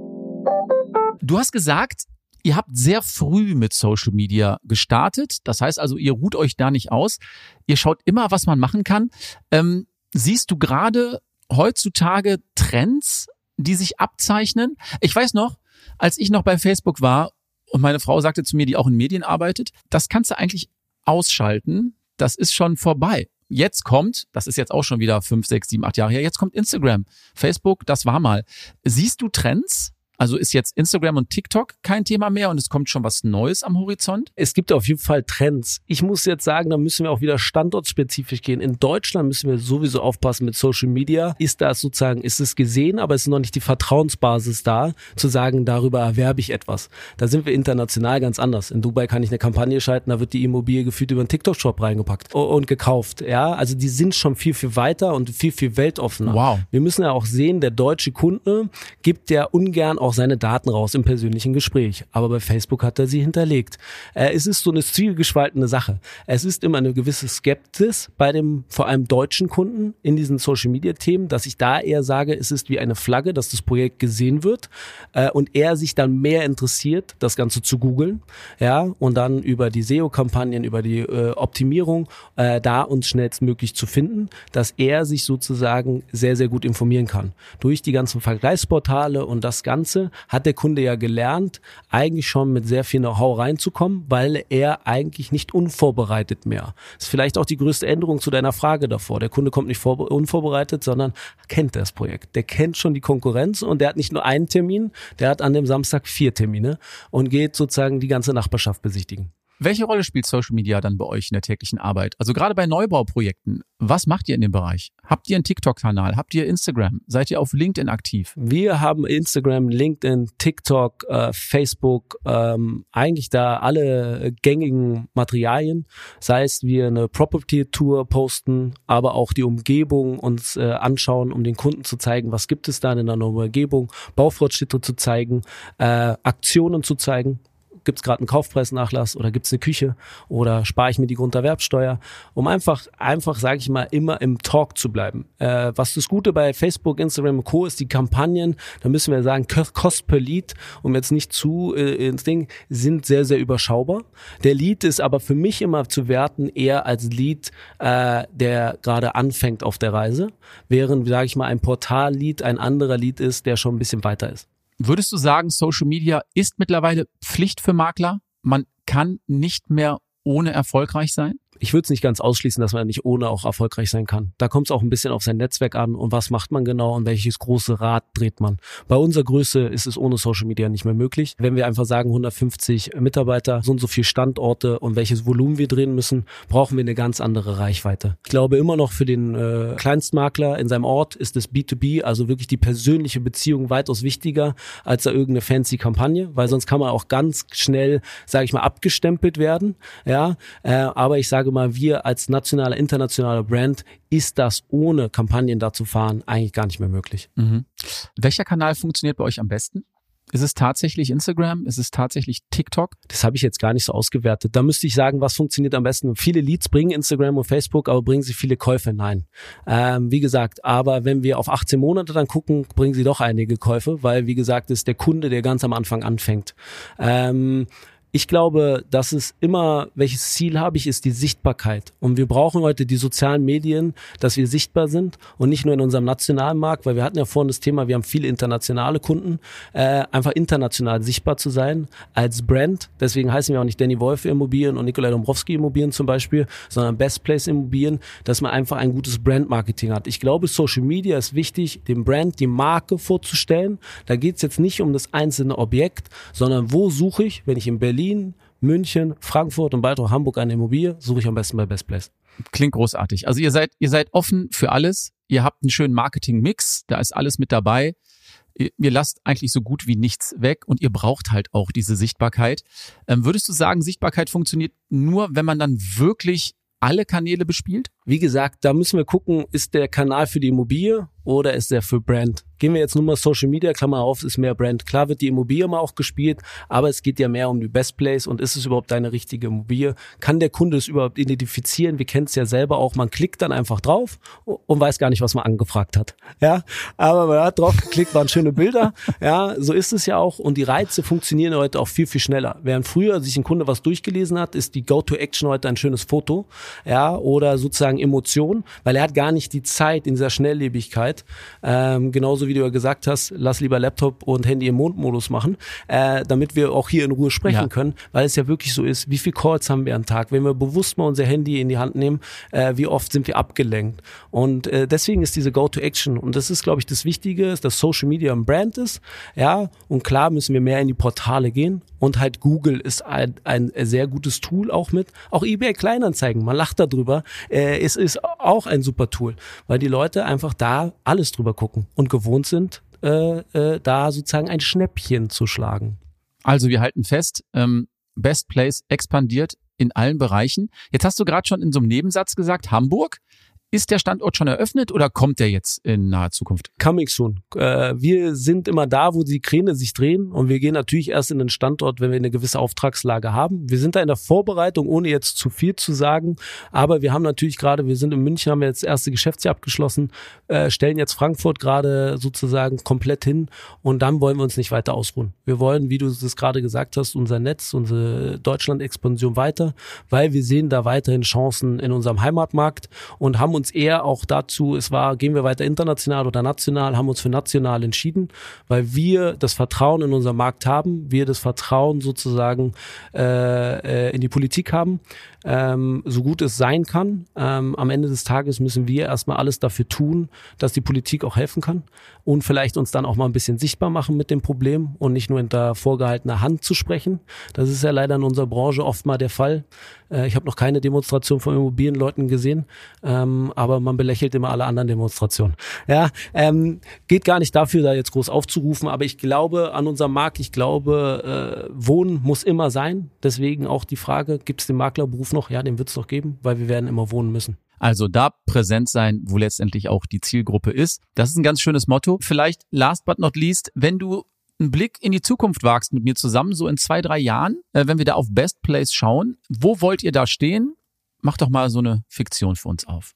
Du hast gesagt, ihr habt sehr früh mit Social Media gestartet. Das heißt also, ihr ruht euch da nicht aus. Ihr schaut immer, was man machen kann. Siehst du gerade heutzutage Trends, die sich abzeichnen? Ich weiß noch, als ich noch bei Facebook war und meine Frau sagte zu mir, die auch in Medien arbeitet, das kannst du eigentlich ausschalten. Das ist schon vorbei. Jetzt kommt, das ist jetzt auch schon wieder 5, 6, 7, 8 Jahre her, jetzt kommt Instagram. Facebook, das war mal. Siehst du Trends? Also ist jetzt Instagram und TikTok kein Thema mehr und es kommt schon was Neues am Horizont? Es gibt auf jeden Fall Trends. Ich muss jetzt sagen, da müssen wir auch wieder standortspezifisch gehen. In Deutschland müssen wir sowieso aufpassen mit Social Media. Ist es gesehen, aber es ist noch nicht die Vertrauensbasis da, zu sagen, darüber erwerbe ich etwas. Da sind wir international ganz anders. In Dubai kann ich eine Kampagne schalten, da wird die Immobilie gefühlt über einen TikTok-Shop reingepackt und gekauft. Ja, also die sind schon viel, viel weiter und viel, viel weltoffener. Wow. Wir müssen ja auch sehen, der deutsche Kunde gibt ja ungern auch seine Daten raus im persönlichen Gespräch. Aber bei Facebook hat er sie hinterlegt. Es ist so eine zwiegespaltene Sache. Es ist immer eine gewisse Skepsis bei dem vor allem deutschen Kunden in diesen Social-Media-Themen, dass ich da eher sage, es ist wie eine Flagge, dass das Projekt gesehen wird und er sich dann mehr interessiert, das Ganze zu googeln, ja, und dann über die SEO-Kampagnen, über die Optimierung da uns schnellstmöglich zu finden, dass er sich sozusagen sehr, sehr gut informieren kann. Durch die ganzen Vergleichsportale und das Ganze hat der Kunde ja gelernt, eigentlich schon mit sehr viel Know-how reinzukommen, weil er eigentlich nicht unvorbereitet mehr. Das ist vielleicht auch die größte Änderung zu deiner Frage davor. Der Kunde kommt nicht unvorbereitet, sondern kennt das Projekt. Der kennt schon die Konkurrenz und der hat nicht nur einen Termin, der hat an dem Samstag 4 Termine und geht sozusagen die ganze Nachbarschaft besichtigen. Welche Rolle spielt Social Media dann bei euch in der täglichen Arbeit? Also gerade bei Neubauprojekten, was macht ihr in dem Bereich? Habt ihr einen TikTok-Kanal? Habt ihr Instagram? Seid ihr auf LinkedIn aktiv? Wir haben Instagram, LinkedIn, TikTok, Facebook, eigentlich da alle gängigen Materialien. Sei es wir eine Property-Tour posten, aber auch die Umgebung uns anschauen, um den Kunden zu zeigen, was gibt es da in einer Umgebung, Baufortschritte zu zeigen, Aktionen zu zeigen. Gibt es gerade einen Kaufpreisnachlass oder gibt es eine Küche oder spare ich mir die Grunderwerbsteuer, um einfach, sage ich mal, immer im Talk zu bleiben. Was das Gute bei Facebook, Instagram und Co. ist, die Kampagnen, da müssen wir sagen, Cost per Lead, um jetzt nicht zu ins Ding, sind sehr, sehr überschaubar. Der Lead ist aber für mich immer zu werten eher als Lead, der gerade anfängt auf der Reise, während, sage ich mal, ein Portal-Lead ein anderer Lead ist, der schon ein bisschen weiter ist. Würdest du sagen, Social Media ist mittlerweile Pflicht für Makler? Man kann nicht mehr ohne erfolgreich sein? Ich würde es nicht ganz ausschließen, dass man nicht ohne auch erfolgreich sein kann. Da kommt es auch ein bisschen auf sein Netzwerk an und was macht man genau und welches große Rad dreht man. Bei unserer Größe ist es ohne Social Media nicht mehr möglich. Wenn wir einfach sagen 150 Mitarbeiter, so und so viele Standorte und welches Volumen wir drehen müssen, brauchen wir eine ganz andere Reichweite. Ich glaube immer noch für den Kleinstmakler in seinem Ort ist das B2B, also wirklich die persönliche Beziehung weitaus wichtiger als da irgendeine fancy Kampagne, weil sonst kann man auch ganz schnell, sage ich mal, abgestempelt werden. Ja, aber ich sage mal, wir als nationaler, internationaler Brand, ist das ohne Kampagnen da zu fahren eigentlich gar nicht mehr möglich. Mhm. Welcher Kanal funktioniert bei euch am besten? Ist es tatsächlich Instagram? Ist es tatsächlich TikTok? Das habe ich jetzt gar nicht so ausgewertet. Da müsste ich sagen, was funktioniert am besten. Viele Leads bringen Instagram und Facebook, aber bringen sie viele Käufe? Nein. Wie gesagt, aber wenn wir auf 18 Monate dann gucken, bringen sie doch einige Käufe, weil, wie gesagt, ist der Kunde, der ganz am Anfang anfängt. Ich glaube, dass es immer, welches Ziel habe ich, ist die Sichtbarkeit. Und wir brauchen heute die sozialen Medien, dass wir sichtbar sind und nicht nur in unserem nationalen Markt, weil wir hatten ja vorhin das Thema, wir haben viele internationale Kunden, einfach international sichtbar zu sein als Brand. Deswegen heißen wir auch nicht Danny Wolf Immobilien und Nikolai Dombrowski Immobilien zum Beispiel, sondern Best Place Immobilien, dass man einfach ein gutes Brandmarketing hat. Ich glaube, Social Media ist wichtig, dem Brand die Marke vorzustellen. Da geht es jetzt nicht um das einzelne Objekt, sondern wo suche ich, wenn ich in Berlin, München, Frankfurt und bald auch Hamburg eine Immobilie, suche ich am besten bei Best Place. Klingt großartig. Also ihr seid offen für alles. Ihr habt einen schönen Marketing-Mix. Da ist alles mit dabei. Ihr lasst eigentlich so gut wie nichts weg und ihr braucht halt auch diese Sichtbarkeit. Würdest du sagen, Sichtbarkeit funktioniert nur, wenn man dann wirklich alle Kanäle bespielt? Wie gesagt, da müssen wir gucken, ist der Kanal für die Immobilie oder ist der für Brand? Gehen wir jetzt nur mal Social Media, Klammer auf, ist mehr Brand. Klar wird die Immobilie mal auch gespielt, aber es geht ja mehr um die Best Place und ist es überhaupt deine richtige Immobilie? Kann der Kunde es überhaupt identifizieren? Wir kennen es ja selber auch, man klickt dann einfach drauf und weiß gar nicht, was man angefragt hat. Ja, aber man hat drauf geklickt, waren schöne Bilder. Ja, so ist es ja auch und die Reize funktionieren heute auch viel, viel schneller. Während früher sich ein Kunde was durchgelesen hat, ist die Go-to-Action heute ein schönes Foto, ja, oder sozusagen Emotion, weil er hat gar nicht die Zeit in dieser Schnelllebigkeit, genauso wie du ja gesagt hast, lass lieber Laptop und Handy im Mondmodus machen, damit wir auch hier in Ruhe sprechen können, weil es ja wirklich so ist, wie viele Calls haben wir am Tag, wenn wir bewusst mal unser Handy in die Hand nehmen, wie oft sind wir abgelenkt und deswegen ist diese Go-to-Action und das ist, glaube ich, das Wichtige, dass Social Media ein Brand ist, ja, und klar müssen wir mehr in die Portale gehen und halt Google ist ein sehr gutes Tool auch mit, auch eBay Kleinanzeigen, man lacht darüber, es ist auch ein super Tool, weil die Leute einfach da alles drüber gucken und gewohnt sind, da sozusagen ein Schnäppchen zu schlagen. Also wir halten fest, Best Place expandiert in allen Bereichen. Jetzt hast du gerade schon in so einem Nebensatz gesagt, Hamburg. Ist der Standort schon eröffnet oder kommt der jetzt in naher Zukunft? Coming soon. Wir sind immer da, wo die Kräne sich drehen und wir gehen natürlich erst in den Standort, wenn wir eine gewisse Auftragslage haben. Wir sind da in der Vorbereitung, ohne jetzt zu viel zu sagen, aber wir haben natürlich gerade, wir sind in München, haben wir jetzt das erste Geschäftsjahr abgeschlossen, stellen jetzt Frankfurt gerade sozusagen komplett hin und dann wollen wir uns nicht weiter ausruhen. Wir wollen, wie du es gerade gesagt hast, unser Netz, unsere Deutschland-Expansion weiter, weil wir sehen da weiterhin Chancen in unserem Heimatmarkt und haben uns eher auch dazu, gehen wir weiter international oder national, haben uns für national entschieden, weil wir das Vertrauen in unseren Markt haben, wir das Vertrauen sozusagen in die Politik haben, so gut es sein kann. Am Ende des Tages müssen wir erstmal alles dafür tun, dass die Politik auch helfen kann und vielleicht uns dann auch mal ein bisschen sichtbar machen mit dem Problem und nicht nur hinter vorgehaltener Hand zu sprechen. Das ist ja leider in unserer Branche oft mal der Fall. Ich habe noch keine Demonstration von Immobilienleuten gesehen, aber man belächelt immer alle anderen Demonstrationen. Ja, geht gar nicht dafür, da jetzt groß aufzurufen, aber ich glaube an unserem Markt, Wohnen muss immer sein. Deswegen auch die Frage, gibt es den Maklerberuf noch? Ja, den wird es noch geben, weil wir werden immer wohnen müssen. Also da präsent sein, wo letztendlich auch die Zielgruppe ist. Das ist ein ganz schönes Motto. Vielleicht last but not least, wenn du einen Blick in die Zukunft wagst mit mir zusammen, so in 2-3 Jahren, wenn wir da auf Best Place schauen, wo wollt ihr da stehen? Mach doch mal so eine Fiktion für uns auf.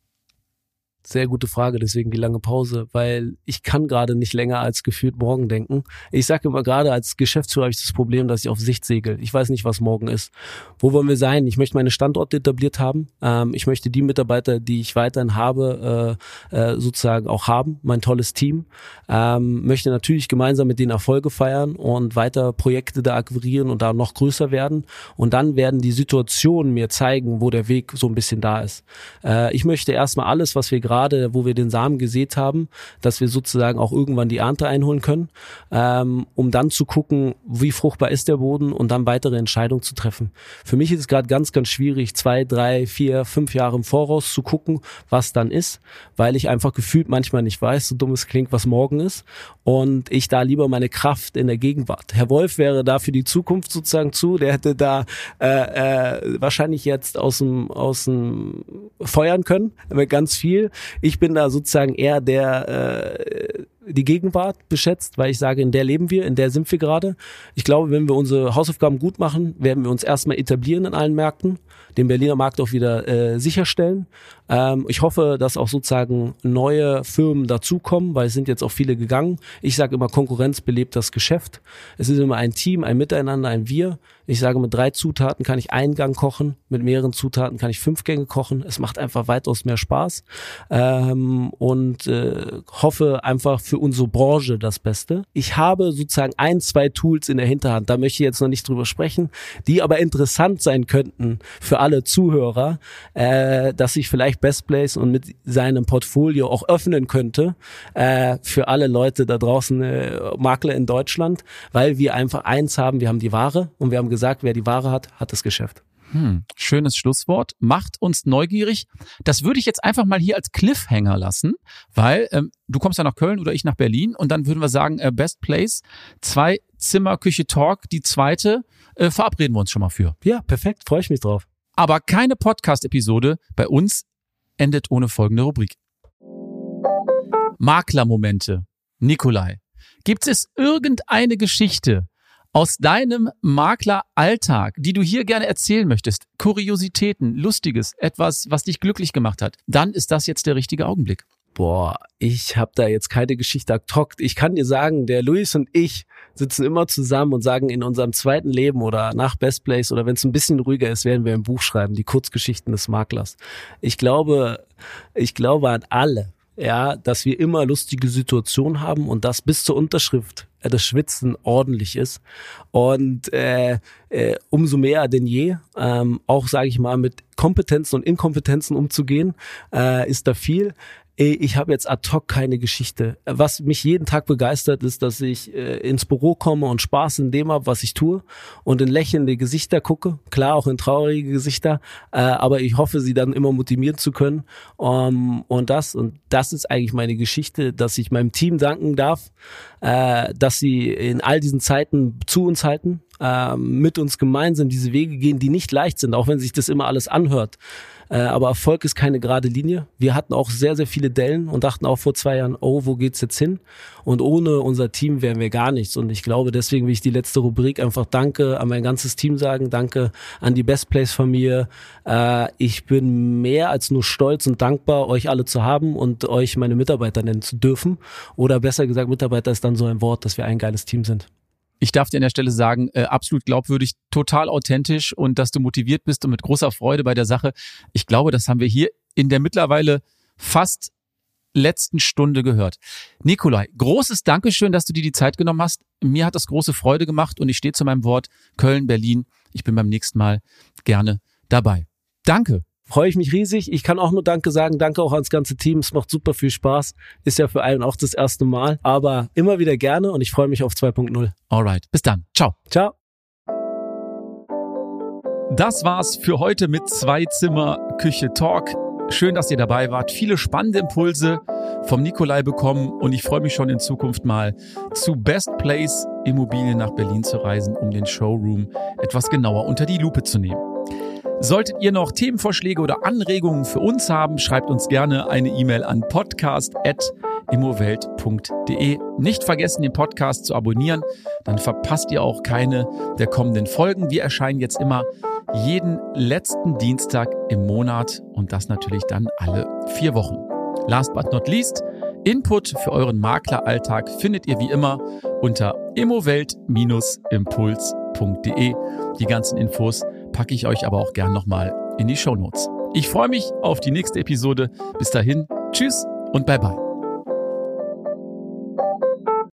Sehr gute Frage, deswegen die lange Pause, weil ich kann gerade nicht länger als gefühlt morgen denken. Ich sage immer, gerade als Geschäftsführer habe ich das Problem, dass ich auf Sicht segel. Ich weiß nicht, was morgen ist. Wo wollen wir sein? Ich möchte meine Standorte etabliert haben. Ich möchte die Mitarbeiter, die ich weiterhin habe, sozusagen auch haben. Mein tolles Team. Möchte natürlich gemeinsam mit denen Erfolge feiern und weiter Projekte da akquirieren und da noch größer werden. Und dann werden die Situationen mir zeigen, wo der Weg so ein bisschen da ist. Ich möchte erstmal alles, was wir gerade, wo wir den Samen gesät haben, dass wir sozusagen auch irgendwann die Ernte einholen können, um dann zu gucken, wie fruchtbar ist der Boden und dann weitere Entscheidungen zu treffen. Für mich ist es gerade ganz, ganz schwierig, 2, 3, 4, 5 Jahre im Voraus zu gucken, was dann ist, weil ich einfach gefühlt manchmal nicht weiß, so dumm es klingt, was morgen ist und ich da lieber meine Kraft in der Gegenwart. Herr Wolf wäre da für die Zukunft sozusagen der hätte da wahrscheinlich jetzt aus dem feuern können, mit ganz viel. Ich bin da sozusagen eher der die Gegenwart beschätzt, weil ich sage, in der leben wir, in der sind wir gerade. Ich glaube, wenn wir unsere Hausaufgaben gut machen, werden wir uns erstmal etablieren in allen Märkten, den Berliner Markt auch wieder sicherstellen. Ich hoffe, dass auch sozusagen neue Firmen dazukommen, weil es sind jetzt auch viele gegangen. Ich sage immer, Konkurrenz belebt das Geschäft. Es ist immer ein Team, ein Miteinander, ein Wir. Ich sage, mit 3 Zutaten kann ich einen Gang kochen, mit mehreren Zutaten kann ich 5 Gänge kochen. Es macht einfach weitaus mehr Spaß und hoffe einfach für unsere Branche das Beste. Ich habe sozusagen 1, 2 Tools in der Hinterhand, da möchte ich jetzt noch nicht drüber sprechen, die aber interessant sein könnten für alle Zuhörer, dass sich vielleicht Best Place und mit seinem Portfolio auch öffnen könnte für alle Leute da draußen, Makler in Deutschland, weil wir einfach eins haben, wir haben die Ware und wir haben gesagt, wer die Ware hat, hat das Geschäft. Schönes Schlusswort. Macht uns neugierig. Das würde ich jetzt einfach mal hier als Cliffhanger lassen, weil du kommst ja nach Köln oder ich nach Berlin und dann würden wir sagen, Best Place, 2 Zimmer, Küche, Talk, die zweite, verabreden wir uns schon mal für. Ja, perfekt, freue ich mich drauf. Aber keine Podcast-Episode bei uns endet ohne folgende Rubrik. Maklermomente. Nikolai, gibt es irgendeine Geschichte aus deinem Makleralltag, die du hier gerne erzählen möchtest, Kuriositäten, Lustiges, etwas, was dich glücklich gemacht hat, dann ist das jetzt der richtige Augenblick. Boah, ich habe da jetzt keine Geschichte ad hoc. Ich kann dir sagen, der Luis und ich sitzen immer zusammen und sagen, in unserem zweiten Leben oder nach Best Place oder wenn es ein bisschen ruhiger ist, werden wir ein Buch schreiben, die Kurzgeschichten des Maklers. Ich glaube an alle, ja, dass wir immer lustige Situationen haben und das bis zur Unterschrift das Schwitzen ordentlich ist und umso mehr denn je, auch sage ich mal mit Kompetenzen und Inkompetenzen umzugehen, ist da viel. Ich habe jetzt ad hoc keine Geschichte. Was mich jeden Tag begeistert, ist, dass ich ins Büro komme und Spaß in dem habe, was ich tue und in lächelnde Gesichter gucke. Klar, auch in traurige Gesichter, aber ich hoffe, sie dann immer motivieren zu können. Und das ist eigentlich meine Geschichte, dass ich meinem Team danken darf, dass sie in all diesen Zeiten zu uns halten, mit uns gemeinsam diese Wege gehen, die nicht leicht sind, auch wenn sich das immer alles anhört. Aber Erfolg ist keine gerade Linie. Wir hatten auch sehr, sehr viele Dellen und dachten auch vor 2 Jahren, oh, wo geht's jetzt hin? Und ohne unser Team wären wir gar nichts. Und ich glaube, deswegen will ich die letzte Rubrik einfach Danke an mein ganzes Team sagen. Danke an die Best Place Familie. Ich bin mehr als nur stolz und dankbar, euch alle zu haben und euch meine Mitarbeiter nennen zu dürfen. Oder besser gesagt, Mitarbeiter ist dann so ein Wort, dass wir ein geiles Team sind. Ich darf dir an der Stelle sagen, absolut glaubwürdig, total authentisch und dass du motiviert bist und mit großer Freude bei der Sache. Ich glaube, das haben wir hier in der mittlerweile fast letzten Stunde gehört. Nikolai, großes Dankeschön, dass du dir die Zeit genommen hast. Mir hat das große Freude gemacht und ich stehe zu meinem Wort Köln, Berlin. Ich bin beim nächsten Mal gerne dabei. Danke. Freue ich mich riesig. Ich kann auch nur Danke sagen. Danke auch ans ganze Team. Es macht super viel Spaß. Ist ja für einen auch das erste Mal. Aber immer wieder gerne und ich freue mich auf 2.0. Alright, bis dann. Ciao. Ciao. Das war's für heute mit 2 Zimmer Küche Talk. Schön, dass ihr dabei wart. Viele spannende Impulse vom Nikolai bekommen und ich freue mich schon in Zukunft mal zu Best Place Immobilien nach Berlin zu reisen, um den Showroom etwas genauer unter die Lupe zu nehmen. Solltet ihr noch Themenvorschläge oder Anregungen für uns haben, schreibt uns gerne eine E-Mail an podcast@immowelt.de. Nicht vergessen, den Podcast zu abonnieren, dann verpasst ihr auch keine der kommenden Folgen. Wir erscheinen jetzt immer jeden letzten Dienstag im Monat und das natürlich dann alle 4 Wochen. Last but not least, Input für euren Makleralltag findet ihr wie immer unter immowelt-impuls.de. Die ganzen Infos packe ich euch aber auch gern nochmal in die Shownotes. Ich freue mich auf die nächste Episode. Bis dahin, tschüss und bye bye.